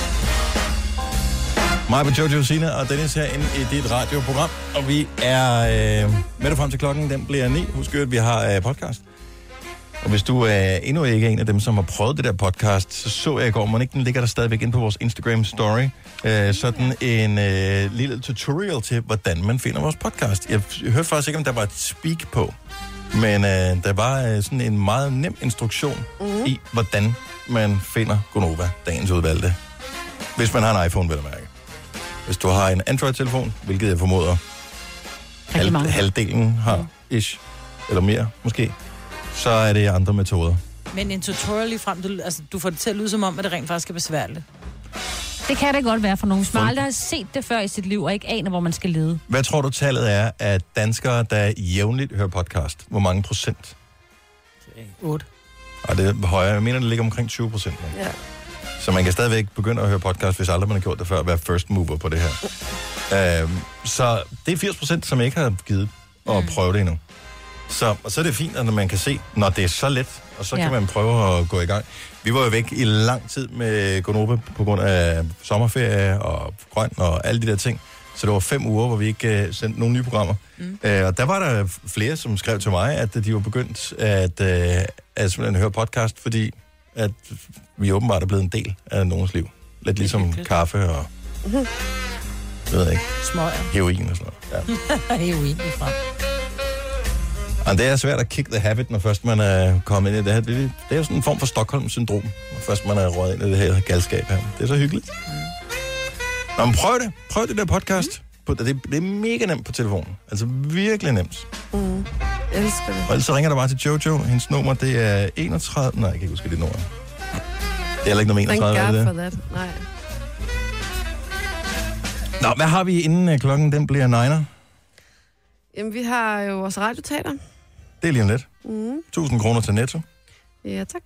Mig på Jojo, Sina og Dennis herinde i dit radioprogram. Og vi er med dig frem til klokken. Den bliver 9. Husk at vi har podcast. Og hvis du endnu ikke er en af dem, som har prøvet det der podcast, så jeg i går, men ikke den ligger der stadigvæk inde på vores Instagram story. Sådan en lille tutorial til, hvordan man finder vores podcast. Jeg hørte faktisk ikke, om der var et speak på, men der var sådan en meget nem instruktion i, hvordan man finder Gunova, dagens udvalgte. Hvis man har en iPhone, vil jeg mærke. Hvis du har en Android-telefon, hvilket jeg formoder halvdelen har, ish, eller mere måske, så er det andre metoder. Men en tutorial lige frem, du får det til at lyde som om, at det rent faktisk er besværligt. Det kan det godt være for nogen, som aldrig har set det før i sit liv, og ikke aner, hvor man skal lede. Hvad tror du tallet er af danskere, der jævnligt hører podcast? Hvor mange procent? 8. Og det er højere. Jeg mener, det ligger omkring 20%. Ja. Så man kan stadigvæk begynde at høre podcast, hvis aldrig man har gjort det før, at være first mover på det her. Så det er 80%, som ikke har givet at prøve det endnu. Så er det fint, at man kan se, når det er så let, og så kan man prøve at gå i gang. Vi var jo væk i lang tid med Gonova på grund af sommerferie og grøn og alle de der ting. Så det var 5 uger, hvor vi ikke sendte nogle nye programmer. Og der var der flere, som skrev til mig, at de var begyndt at simpelthen høre podcast, fordi at vi åbenbart er blevet en del af nogens liv. Lidt ligesom kaffe og jeg ved ikke, heroin og sådan noget. Ja. Heroin i frem. Og det er svært at kick the habit, når først man er kommet ind i det her. Det er jo sådan en form for Stockholm-syndrom, når først man er røget ind i det her galskab her. Det er så hyggeligt. Nå, men prøv det. Prøv det der podcast. Det er mega nemt på telefonen. Altså virkelig nemt. Jeg elsker det. Og ellers så ringer der bare til Jojo. Hendes nummer, det er 31... Nej, jeg kan ikke huske dit nummer. Det er heller ikke nummer 31. Thank God for that. Nej. Nå, hvad har vi inden klokken den bliver 9'er? Jamen, vi har jo vores radioteater. Det er lige om lidt. 1000 kroner til Netto. Ja, tak.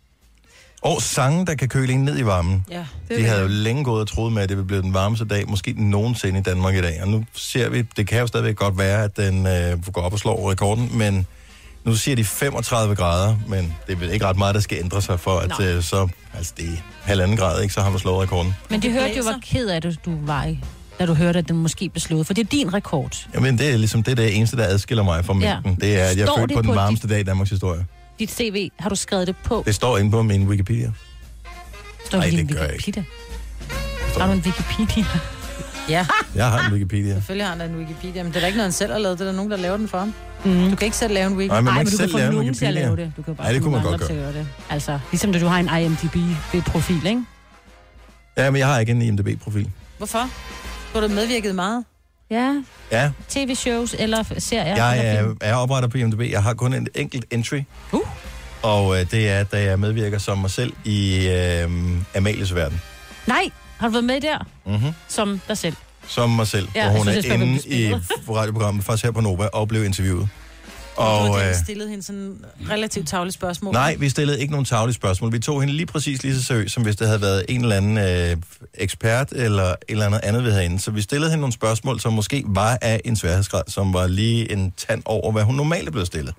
Og sange, der kan køle en ned i varmen. Ja, de havde jo længe gået og troet med, at det ville blive den varmeste dag, måske nogensinde i Danmark i dag. Og nu ser vi, det kan jo stadigvæk godt være, at den går op og slår rekorden, men nu siger de 35 grader, men det er vel ikke ret meget, der skal ændre sig for, at så, altså det er 1,5 grader, ikke, så har vi slået rekorden. Men de hørte jo, hvor ked af det, du var i, da du hørte, at den måske blev slået, for det er din rekord. Jamen, det er ligesom det eneste, der adskiller mig fra mængden. Det er, at jeg er født på den varmeste dag i Danmarks historie. Dit CV, har du skrevet det på? Det står inde på min Wikipedia. Står det din Wikipedia? Har du en Wikipedia? Ja. Jeg har en Wikipedia. Selvfølgelig har han en Wikipedia, men det er da ikke noget, han selv har lavet. Det er der nogen, der laver den for ham. Du kan ikke selv lave en Wikipedia. Nej, men du kan få nogen til at lave det. Du kan bare det kunne man godt gøre. Det. Altså, ligesom da du har en IMDb-profil, ikke? Ja, men jeg har ikke en IMDb-profil. Hvorfor? Du har medvirket meget. Ja. TV-shows eller serier? Jeg er opretter på IMDb. Jeg har kun en enkelt entry. Og det er, da jeg medvirker som mig selv i Amalies verden. Nej, har du været med der? Mm-hmm. Som dig selv? Som mig selv. Ja, og hun er inde i radioprogrammet, faktisk her på Nova, og blev interviewet. Og du har stillede hende sådan relativt tavlige spørgsmål? Nej, vi stillede ikke nogen tavlige spørgsmål. Vi tog hende lige præcis lige så seriøst, som hvis det havde været en eller anden ekspert eller et eller andet vi havde inde. Så vi stillede hende nogle spørgsmål, som måske var af en sværhedsgrad, som var lige en tand over, hvad hun normalt er blevet stillet.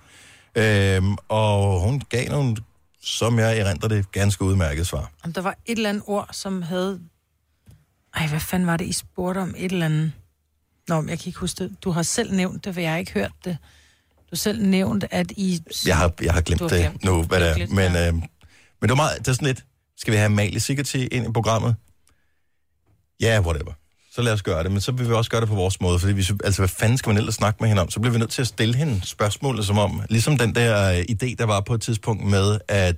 Og hun gav nogle, som jeg erindrer det, ganske udmærket svar. Om der var et eller andet ord, som havde... Ej, hvad fanden var det, I spurgte om? Et eller andet... Nå, jeg kan ikke huske det. Du har selv nævnt det, for jeg har ikke hørt det. Du har selv nævnt, at I... Jeg har glemt det nu, hvad det er. Men det var meget... Det er sådan lidt... Skal vi have Amalie Sigerty ind i programmet? Ja, whatever. Så lad os gøre det, men så vil vi også gøre det på vores måde, fordi hvad fanden skal man ellers snakke med hende om? Så bliver vi nødt til at stille hende spørgsmålet som om, ligesom den der idé, der var på et tidspunkt med,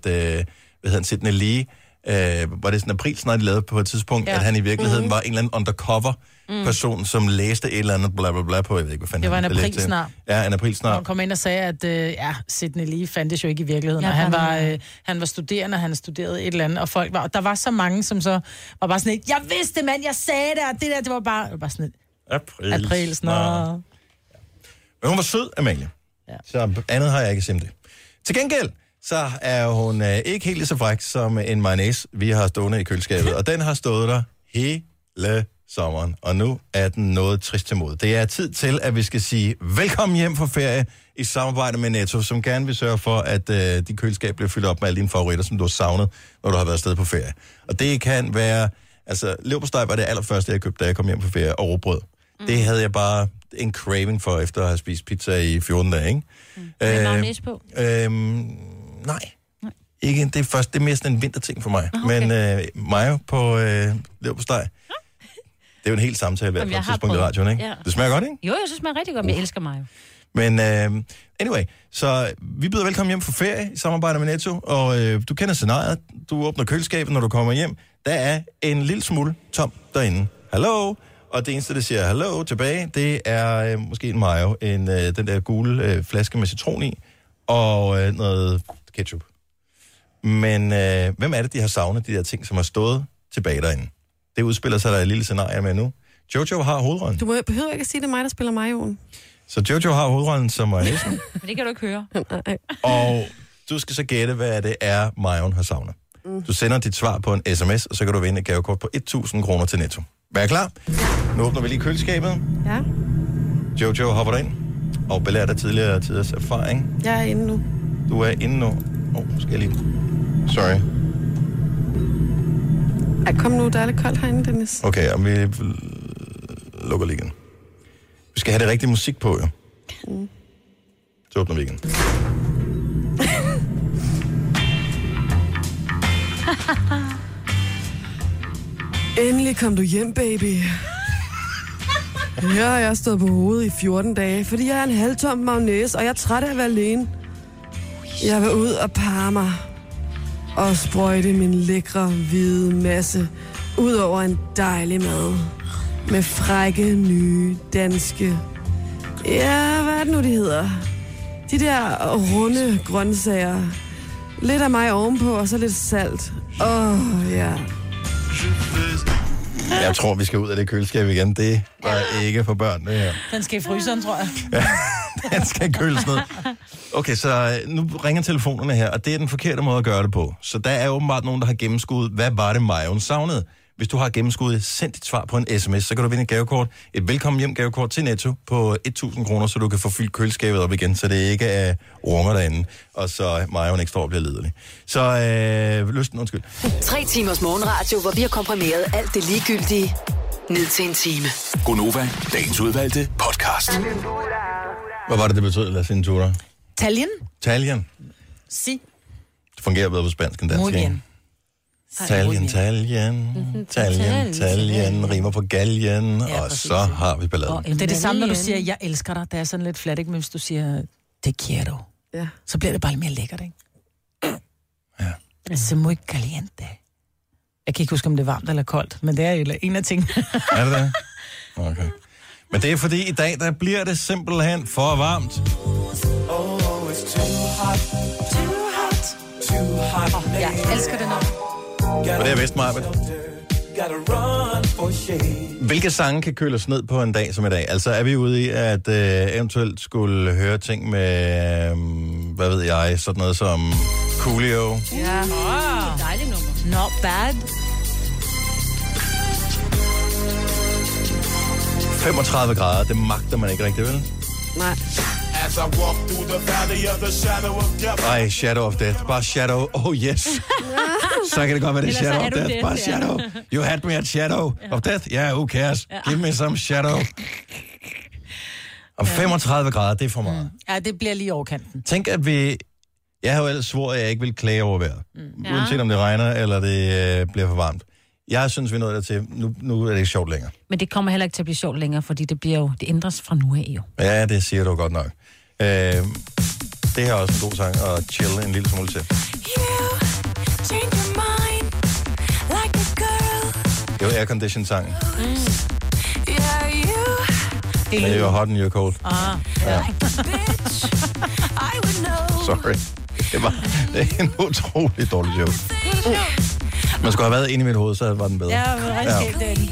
at Sidney Lee, var det sådan en aprilsnart, de lavede på et tidspunkt, at han i virkeligheden var en eller anden undercover person, som læste et eller andet bla bla bla på, jeg ved ikke, hvad fanden det var en aprilsnart. Ja, en aprilsnart. Han kom ind og sagde, at Sidney Lee fandtes jo ikke i virkeligheden, og han var studerende, han studerede et eller andet, og folk var, og der var så mange, som så var bare sådan et, jeg vidste, mand, jeg sagde det, og det der, det var bare sådan et aprilsnart. Men hun var sød, Amalie. Ja. Så andet har jeg ikke simpelthen. Til gengæld, så er hun ikke helt lige så fræk som en mayonnaise, vi har stående i køleskabet, og den har stået der hele sommeren, og nu er den noget trist til mod. Det er tid til, at vi skal sige velkommen hjem fra ferie i samarbejde med Netto, som gerne vil sørge for, at de køleskab bliver fyldt op med alle dine favoritter, som du har savnet, når du har været afsted på ferie. Og det kan være, altså leverpostej var det allerførste, jeg købte, da jeg kom hjem på ferie, og råbrød. Det havde jeg bare en craving for, efter at have spist pizza i 14 dage, ikke? Mayonnaise på? Nej. Ikke, det er mere sådan en vinterting for mig. Okay. Men mayo på leverpostej, det er jo en helt samtale hver på et tidspunkt i radioen, ikke? Ja. Det smager godt, ikke? Jo, jeg synes, det smager rigtig godt, men jeg elsker mayo. Men anyway, så vi byder velkommen hjem fra ferie i samarbejde med Netto, og du kender scenariet. Du åbner køleskabet, når du kommer hjem. Der er en lille smule tom derinde. Hallo? Og det eneste, der siger hallo tilbage, det er måske en mayo, den der gule flaske med citron i, og noget ketchup. Men hvem er det, de har savnet, de der ting, som har stået tilbage derinde? Det udspiller sig der et lille scenarie med nu. Jojo har hovedrollen. Du behøver ikke at sige, det er mig, der spiller Majoen. Så Jojo har hovedrollen som Majonæsen. Men det kan du ikke høre. Og du skal så gætte, hvad det er, Majon har savnet. Du sender dit svar på en sms, og så kan du vinde et gavekort på 1.000 kroner til Netto. Vær klar? Nu åbner vi lige køleskabet. Ja. Jojo hopper derind, og belært af tidligere tiders erfaring. Jeg er inde nu. Du er inde nu. Skal jeg lige... Sorry. Ej, kom nu, der er lidt koldt herinde, Dennis. Okay, og vi lukker lige igen. Vi skal have det rigtige musik på, jo. Så åbner vi igen. Endelig kom du hjem, baby. Her har jeg stået på hovedet i 14 dage, fordi jeg er en halvtom mayonnaise, og jeg er træt af at være alene. Jeg vil ud og parre mig og sprøjte min lækre, hvide masse ud over en dejlig mad med frække, nye, danske... Ja, hvad er det nu, de hedder? De der runde grøntsager. Lidt af mig ovenpå, og så lidt salt. Ja. Jeg tror, vi skal ud af det køleskab igen. Det var ikke for børn, det her. Den skal i fryseren, tror jeg. Ja, den skal køles ned. Okay, så nu ringer telefonerne her, og det er den forkerte måde at gøre det på. Så der er åbenbart nogen, der har gennemskuddet, hvad var det, Majon savnede? Hvis du har gennemskuddet, send dit svar på en sms, så kan du vinde et gavekort. Et velkommen hjem gavekort til Netto på 1.000 kroner, så du kan få fyldt køleskabet op igen, så det ikke er runger derinde, og så Majon ikke står og bliver liderlig. Så lysten, undskyld. 3 timers morgenradio, hvor vi har komprimeret alt det ligegyldige ned til en time. Gonova, dagens udvalgte podcast. Hvad var det betød, La Cintura? Taljen. Taljen. Si. Det fungerer bedre på spansk end dansk. Muy bien. Taljen, rimer på galjen, ja, og så har vi balladen. Det er det samme, når du siger, jeg elsker dig. Det er sådan lidt flat, ikke? Men hvis du siger, te quiero, så bliver det bare lidt mere lækkert, ikke? Ja. C'est muy caliente. Jeg kan ikke huske, om det er varmt eller koldt, men det er jo en af tingene. Er det det? Okay. Men det er fordi, i dag, der bliver det simpelthen for varmt. Jeg elsker det nok. Og det er vist meget. Hvilke sange kan køles ned på en dag som i dag? Altså er vi ude i, at eventuelt skulle høre ting med, hvad ved jeg, sådan noget som Coolio? Ja, dejligt nummer. Not bad. 35 grader, det magter man ikke rigtig, vel? Nej. Ej, Shadow of Death. Bare Shadow. Oh yes. Så kan det godt være, det er Shadow of Death. Bare Shadow. You had me at Shadow of Death. Yeah, who cares? Give me some Shadow. Og 35 grader, det er for meget. Ja, det bliver lige overkanten. Tænk, at vi... Jeg har jo ellers svoret, at jeg ikke vil klage over vejret. Uanset om det regner, eller det bliver for varmt. Jeg synes, vi er nået dertil. Nu er det ikke sjovt længere. Men det kommer heller ikke til at blive sjovt længere, fordi det ændres fra nu af jo. Ja, det siger du godt nok. Det her er også en god sang at chill en lille smule til. Det er jo aircondition-sang. Det er jo hot and you're cold. Ja. Sorry. Det er en utrolig dårlig joke. Man skulle have været inde i mit hoved, så var den bedre. Ja, det var rigtig skægt derinde.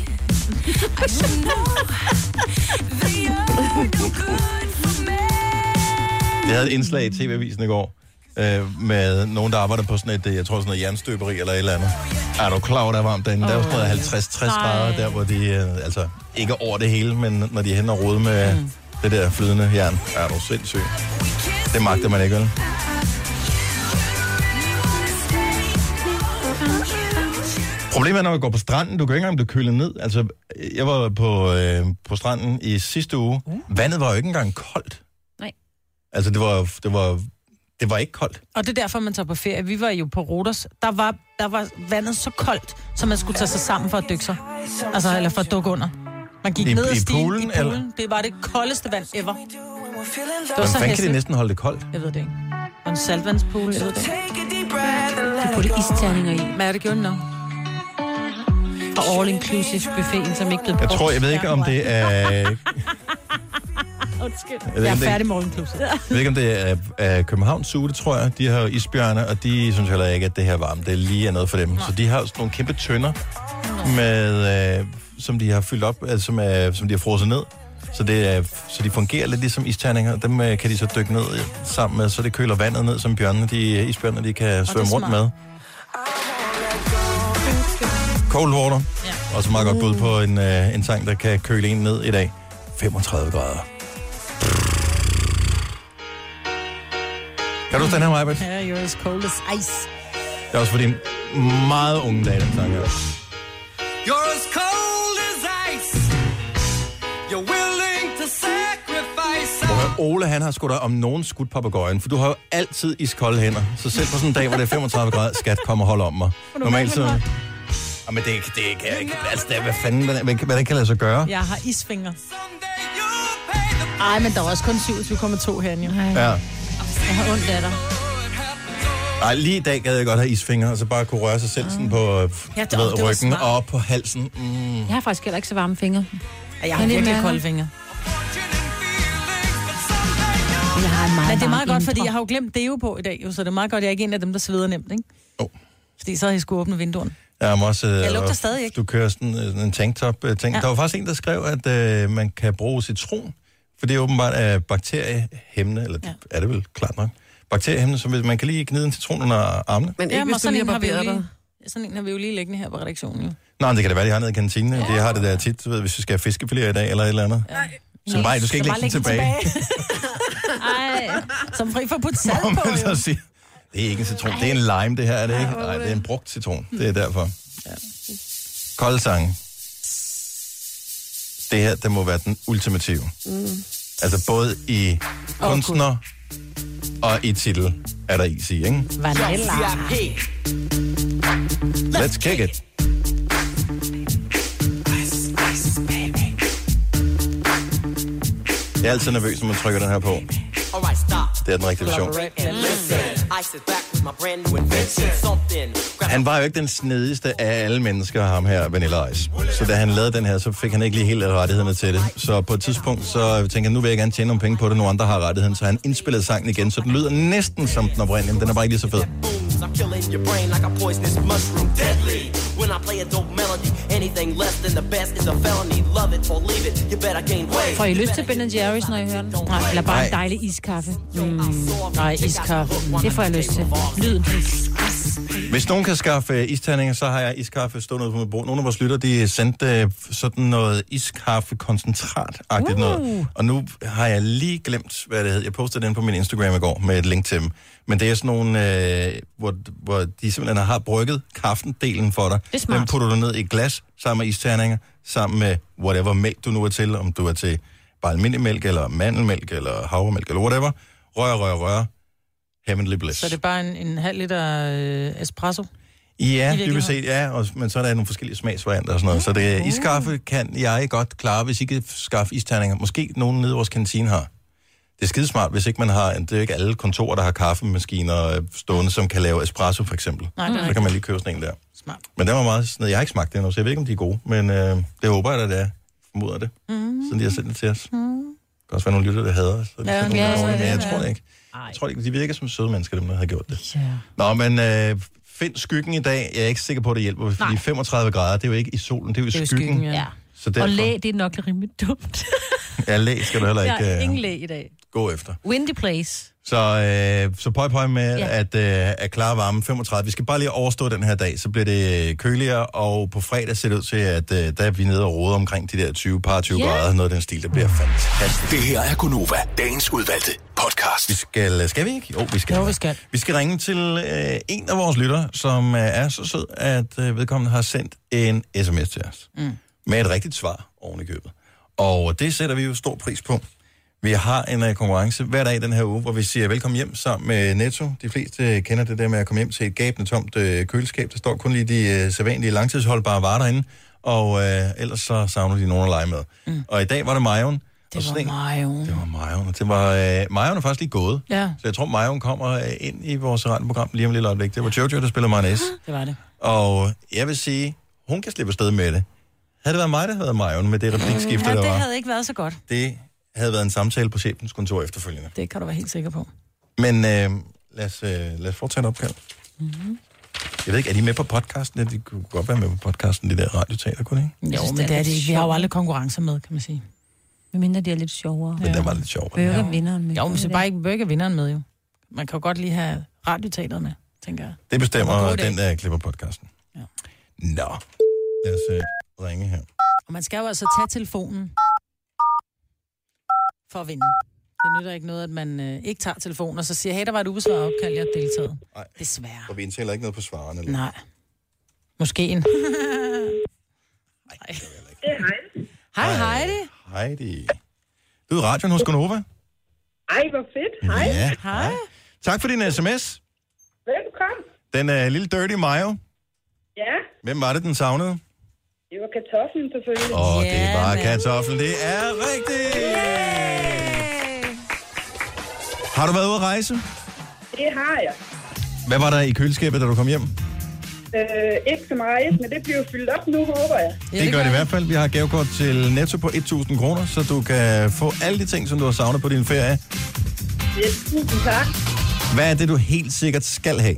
Jeg havde et indslag i TV-avisen i går, med nogen, der arbejder på sådan et, jeg tror sådan noget jernstøberi eller et eller andet. Er du klar over, der er varmt derinde? Der er jo sådan noget 50-60 grader, der hvor de, altså ikke over det hele, men når de er hen og rode med det der flydende jern. Er du sindssyg? Det magter man ikke, vel? Problemet er, når man går på stranden, du kan ikke engang blive kølet ned. Altså, jeg var på stranden i sidste uge. Vandet var jo ikke engang koldt. Nej. Altså, det var ikke koldt. Og det er derfor, man tager på ferie. Vi var jo på Rodos. Der var vandet så koldt, så man skulle tage sig sammen for at dykke sig. Altså, eller for at dukke under. Man gik ned og stige i poolen. Eller? Det var det koldeste vand ever. Hvordan fanden kan det næsten holde det koldt? Jeg ved det ikke. Og en saltvandspool, jeg ved det ikke. De putte isterninger i. Hvad er det gjort nu? Og all-inclusive buffeten, som ikke blev brugt. Jeg ved ikke, om det er... Jeg er færdig med all-inclusive. Jeg ved ikke, om det er Københavns Zoo, det tror jeg. De har isbjørne, og de synes heller ikke, at det her varme, det lige er noget for dem. Så de har sådan nogle kæmpe tønder med, som de har fyldt op, altså som de har frosset ned. Så de fungerer lidt ligesom isterninger. Dem kan de så dykke ned sammen med, så det køler vandet ned, som isbjørnene, de kan svømme rundt med. Cold water. Ja. Også meget godt bud på en sang, der kan køle en ned i dag. 35 grader. Kan du huske den her, Majbert? Ja, you're as cold as ice. Det er også for din meget unge dag, den sang her. You're as cold as ice. You're willing to sacrifice. Ole, han har sgu da om nogen skudt papegøjen, for du har jo altid iskolde hænder. Så selv på sådan en dag, hvor det er 35 grader, skat, kom og hold om mig. Normalt så... Men det kan jeg ikke. Altså, hvad fanden, hvad kan lade sig gøre? Jeg har isfingre. Ej, men der er også kun 27,2 herinde, jo. Ja. Jeg har ondt af dig. Ej, lige i dag gad jeg godt have isfingre, og så bare kunne røre sig selv sådan på ryggen og op på halsen. Jeg har faktisk heller ikke så varme fingre. Jeg har virkelig kolde fingre. Jeg har men det er meget godt, fordi jeg har jo glemt deo på i dag, jo, så det er meget godt, at jeg er ikke en af dem, der sveder nemt, ikke? Fordi så har jeg skulle åbne vinduerne. Jeg lugter stadig ikke. Du kører sådan en tanktop-ting. Ja. Der var faktisk en, der skrev, at man kan bruge citron, for det er åbenbart bakteriehæmmende, eller er det vel klart nok? Bakteriehæmmende, så man kan lige gnide en citron under armene. Men ikke, hvis du lige har barberet dig. Sådan en har vi jo lige liggende her på redaktionen, jo. Nå, det kan da være, de har nede i kantinen. Ja. De har det der tit, hvis vi skal have fiskefiléer i dag, eller et eller andet. Ja. Så bare, du skal ikke lægge den tilbage. Ej, som fri for at putte salt på, jo. Det er ikke en citron, det er en lime, det her, er det ikke? Nej, det er en brugt citron, det er derfor. Ja. Kolde sange. Det her, det må være den ultimative. Altså både i kunstner og i titel er der is i, ikke? Vanilla. Let's kick it. Jeg er altid nervøs, når man trykker den her på. Det er den rigtige version. Han var jo ikke den snedigste af alle mennesker, ham her, Vanilla Ice. Så da han lavede den her, så fik han ikke lige helt rettighederne til det. Så på et tidspunkt, så tænkte han, nu vil jeg gerne tjene nogle penge på det, nogle andre har rettigheden. Så han indspillede sangen igen, så den lyder næsten som den oprindelige, men den er bare ikke lige så fed. Får I lyst til Ben & Jerry's, når I hører den? Nej, eller bare en dejlig iskaffe? Nej, iskaffe. Det får jeg lyst til. Lyden. Hvis nogen kan skaffe isterninger, så har jeg iskaffe stående på mit bord. Nogle af vores lytter, de sendte sådan noget iskaffe-koncentrat-agtigt noget. Og nu har jeg lige glemt, hvad det hed. Jeg postede den på min Instagram i går med et link til dem. Men det er sådan nogle, hvor de simpelthen har brygget kaffen-delen for dig. Den putter du ned i et glas sammen med isterninger, sammen med whatever mælk du nu er til. Om du er til bare almindelig mælk, eller mandelmælk, eller havremælk, eller whatever. Rør. Heavenly bliss. Så det er bare en halv liter espresso? Ja, det vil sige, ja, men så er der nogle forskellige smagsvarianter og sådan noget. Så det iskaffe kan jeg godt klare, hvis I kan skaffe isterninger. Måske nogen nede i vores kantine har. Det er skidesmart, hvis ikke man har, det er ikke alle kontorer, der har kaffemaskiner stående, som kan lave espresso for eksempel. Nej, så kan man lige købe sådan en der. Smart. Men den var meget sådan, jeg har ikke smagt det endnu, så jeg ved ikke, om de er gode. Men det håber jeg, at det er. Formoder det. Sådan de har sendt det til os. Det kan også være nogle lytter, der hader os. Men jeg tror det ikke. Jeg tror ikke, de virker som søde mennesker, dem der har gjort det. Yeah. Nå, men find skyggen i dag. Jeg er ikke sikker på, at det hjælper, fordi 35 grader, det er jo ikke i solen, det er jo i skyggen. Ja. Så derfor... Og læ, det er nok rimelig dumt. Ja, læ skal du heller ikke... Ja, ingen læ i dag. Gå efter. Windy place. Så pøj med at klare varme 35. Vi skal bare lige overstå den her dag, så bliver det køligere, og på fredag ser det ud til, at der er vi nede og roder omkring de der 20 grader, noget af den stil, der bliver fantastisk. Det her er Gunova, dagens udvalgte podcast. Skal vi ikke? Jo, vi skal. Jo, vi skal. Vi skal ringe til en af vores lyttere, som er så sød, at vedkommende har sendt en sms til os. Med et rigtigt svar oven i købet. Og det sætter vi jo stor pris på. Vi har en konkurrence hver dag i den her uge, hvor vi siger velkommen hjem sammen med Netto. De fleste kender det der med at komme hjem til et gabende tomt køleskab. Der står kun lige de sædvanlige langtidsholdbare varer derinde, og ellers så savner de nogen at lege med. Og i dag var det Majon. Det var Majon. Majon er faktisk lige gået. Ja. Så jeg tror, Majon kommer ind i vores radioprogram lige om lidt øjeblik. Det var Jojo, der spiller mayonnaise. Det var det. Og jeg vil sige, hun kan slippe afsted med det. Havde det været mig, der havde været Majon med det replikskifte, der var? det havde ikke været så godt. Det havde været en samtale på chefens kontor efterfølgende. Det kan du være helt sikker på. Men lad os fortsætte opkald. Jeg ved ikke, er de med på podcasten? De kunne godt være med på podcasten, det der radioteater, kunne de ikke? Jo, men det er det ikke. Vi har jo aldrig konkurrencer med, kan man sige. Medmindre de er lidt sjovere. Men det var lidt sjovere. Burger vinderen med. Jo, men så bare ikke burger vinderen med, jo. Man kan jo godt lige have radioteateret med, tænker jeg. Det bestemmer den, der klipper podcasten. Ja. Nå, lad os ringe her. Og man skal jo altså tage telefonen for at vinde. Det nytter ikke noget, at man ikke tager telefonen, og så siger, hey, der var et ubesvaret opkald, jeg har deltaget. Nej. Desværre. Og vi indtaler ikke noget på svaren, eller? Nej. Måske en. Det er Heidi. Hej, Heidi. Heidi. Du er i radioen hos Gonova. Ej, hvor fedt. Hej. Ja. Hej. Tak for din sms. Velkommen. Den lille Dirty Mayo. Ja, Hvem var det, den savnede? det var kartoflen selvfølgelig. Det var kartoflen. Det er rigtigt. Har du været ude at rejse? Det har jeg. Hvad var der i køleskabet, da du kom hjem? Ikke så meget, men det bliver fyldt op nu, håber jeg. Det gør det i hvert fald. Vi har gavekort til Netto på 1.000 kroner, så du kan få alle de ting, som du har savnet på din ferie. Tusind tak. Hvad er det, du helt sikkert skal have?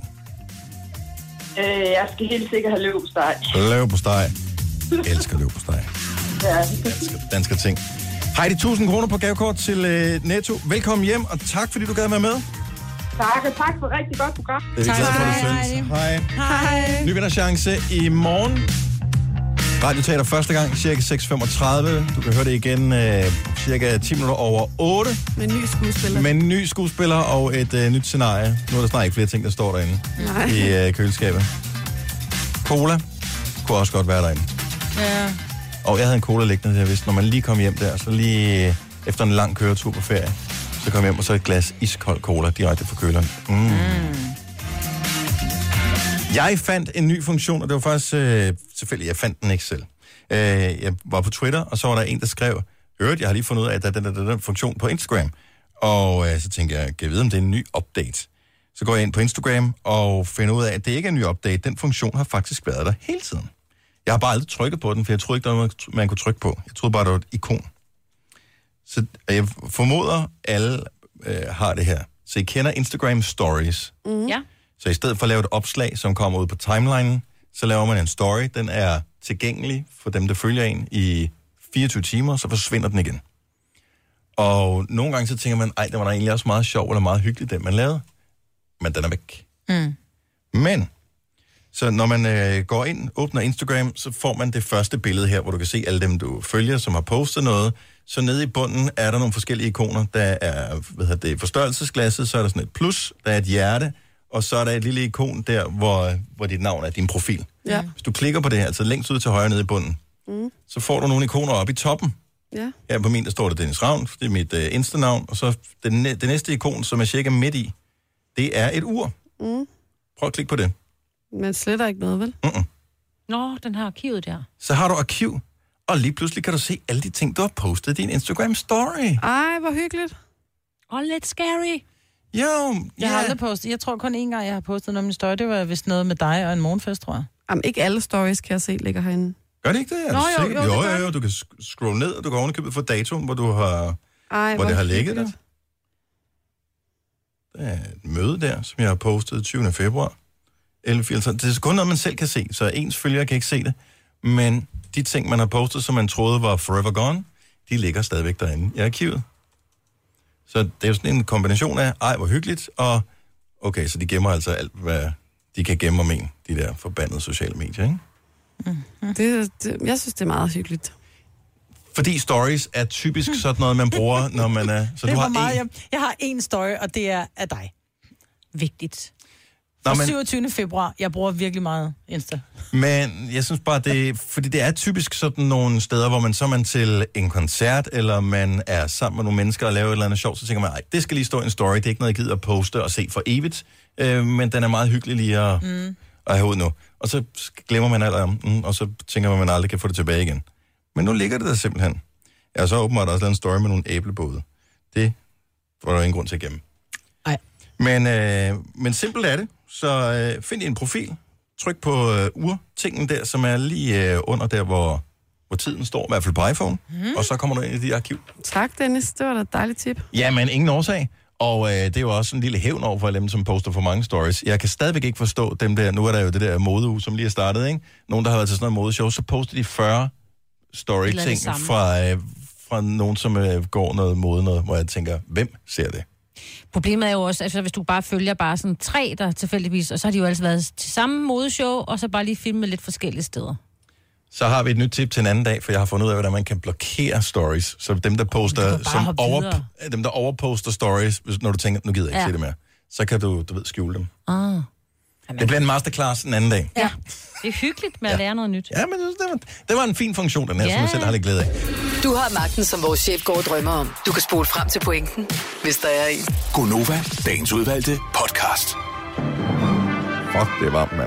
Jeg skal helt sikkert have løbsteg. Leverpostej. Jeg elsker leverpostej. Ja. Danske ting. Heidi, 1.000 kroner på gavekort til Netto. Velkommen hjem, og tak fordi du gad være med. Tak, og tak for et rigtig godt program. Det er vi glade for, du synes. Hej. Hej. Ny vinderchance i morgen. Radioteater første gang, cirka 6.35. Du kan høre det igen cirka 10 minutter over 8. Med en ny skuespiller. Med en ny skuespiller og et nyt scenarie. Nu er der snart ikke flere ting, der står derinde. Nej. I køleskabet. Cola kunne også godt være derinde. Ja. Og jeg havde en cola liggende der, hvis når man lige kom hjem der, så lige efter en lang køretur på ferie, så kom jeg hjem og så et glas iskold cola direkte fra køleren. Jeg fandt en ny funktion, og det var faktisk selvfølgelig, jeg fandt den ikke selv. Jeg var på Twitter, og så var der en, der skrev, jeg har lige fundet ud af, at der er den funktion på Instagram. Og så tænkte jeg, kan jeg vide, om det er en ny update? Så går jeg ind på Instagram og finder ud af, at det ikke er en ny update. Den funktion har faktisk været der hele tiden. Jeg har bare aldrig trykket på den, for jeg troede ikke, der var noget, man kunne trykke på. Jeg troede bare, der var et ikon. Så jeg formoder, alle har det her. Så I kender Instagram Stories. Ja. Så i stedet for at lave et opslag, som kommer ud på timelinen, så laver man en story. Den er tilgængelig for dem, der følger en i 24 timer, så forsvinder den igen. Og nogle gange så tænker man, det var da egentlig også meget sjov eller meget hyggeligt, den man lavede. Men den er væk. Men, så når man går ind, åbner Instagram, så får man det første billede her, hvor du kan se alle dem, du følger, som har postet noget. Så nede i bunden er der nogle forskellige ikoner. Der er forstørrelsesglasset, så er der sådan et plus, der er et hjerte, og så er der et lille ikon der, hvor dit navn er din profil. Ja. Hvis du klikker på det her, altså længst ud til højre nede i bunden, så får du nogle ikoner op i toppen. Ja. Her på min, der står det Dennis Ravn, det er mit Insta-navn, og så det næste ikon, som er cirka midt i, det er et ur. Prøv at klikke på det. Men sletter ikke noget, vel? Nå, den har arkivet der. Så har du arkiv, og lige pludselig kan du se alle de ting, du har postet i din Instagram-story. Ej, hvor hyggeligt. Lidt scary. Jo, Jeg har aldrig postet. Jeg tror kun en gang, jeg har postet noget om min story. Det var vist noget med dig og en morgenfest, tror jeg. Jamen, ikke alle stories, kan jeg se, ligger herinde. Gør det ikke det? Nå, Jo, du kan scrolle ned, og du kan ovenikøbet få datoen, hvor du har, Ej, hvor det har ligget der. hyggeligt. Der er et møde der, som jeg har postet 20. februar. 11.34. Det er kun noget, man selv kan se, så ens følgere kan ikke se det. Men de ting, man har postet, som man troede var forever gone, de ligger stadigvæk derinde i arkivet. Så det er jo sådan en kombination af, hvor hyggeligt, og okay, så de gemmer altså alt, hvad de kan gemme om en, de der forbandede sociale medier, ikke? Jeg synes, det er meget hyggeligt. Fordi stories er typisk sådan noget, man bruger, når man er... Så det du har meget, jeg har en story, og det er af dig. Vigtigt. For 27. februar, jeg bruger virkelig meget Insta. Men jeg synes bare, fordi det er typisk sådan nogle steder, hvor man så er man til en koncert, eller man er sammen med nogle mennesker og laver et eller andet sjovt, så tænker man, det skal lige stå i en story, det er ikke noget, jeg gider at poste og se for evigt, men den er meget hyggelig lige at have ud nu. Og så glemmer man alt om den, og så tænker man aldrig kan få det tilbage igen. Men nu ligger det der simpelthen. Jeg har så åbenbart også lavet en story med nogle æblebåde. Det var der ingen grund til at gemme. Nej. Men simpelt er det. Så find en profil, tryk på urtingen der, som er lige under der, hvor tiden står, i hvert fald på iPhone, og så kommer du ind i dit arkiv. Tak, Dennis. Det var da et dejligt tip. Ja, men ingen årsag. Og det er jo også en lille hævn over for dem, som poster for mange stories. Jeg kan stadigvæk ikke forstå dem der, nu er der jo det der modeuge, som lige er startet, ikke? Nogen, der har været til sådan noget modeshow, så poster de 40 story-ting fra nogen, som går noget mode, noget, hvor jeg tænker, hvem ser det? Problemet er jo også, altså hvis du bare følger bare sådan 3, der tilfældigvis, og så har de jo altså været til samme modeshow, og så bare lige filmet lidt forskellige steder. Så har vi et nyt tip til en anden dag, for jeg har fundet ud af, hvordan man kan blokere stories. Så dem, der poster, dem, der overposter stories, når du tænker, nu gider jeg ikke se det mere, så kan du skjule dem. Det bliver en masterclass en anden dag. Ja, det er hyggeligt med at lære noget nyt. Ja, men det var en fin funktion, den her, som jeg selv har lidt glæde af. Du har magten, som vores chef går og drømmer om. Du kan spole frem til pointen, hvis der er en. Gonova, dagens udvalgte podcast. Fuck, det er varmt, mand.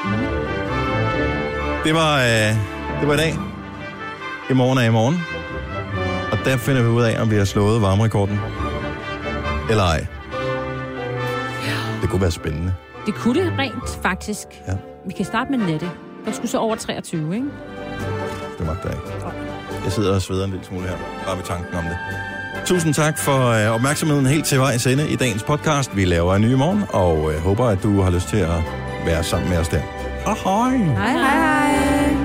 Det var i dag. I morgen er i morgen. Og der finder vi ud af, om vi har slået varmerekorden. Eller ej. Det kunne være spændende. Det kunne det rent, faktisk. Ja. Vi kan starte med Nette. Der skulle så over 23, ikke? Det magter jeg ikke. Jeg sidder og sveder en lille smule her, bare ved tanken om det. Tusind tak for opmærksomheden helt til vejs ende i dagens podcast. Vi laver en ny i morgen, og håber, at du har lyst til at være sammen med os der. Hej. Hej, hej.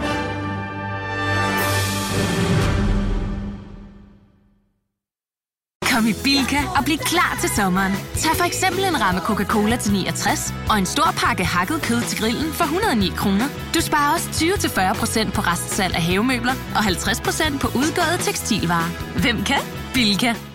Kom i Bilka og bliv klar til sommeren. Tag for eksempel en ramme Coca-Cola til 69 og en stor pakke hakket kød til grillen for 109 kroner. Du sparer også 20-40% på restsalg af havemøbler og 50% på udgåede tekstilvarer. Hvem kan? Bilka.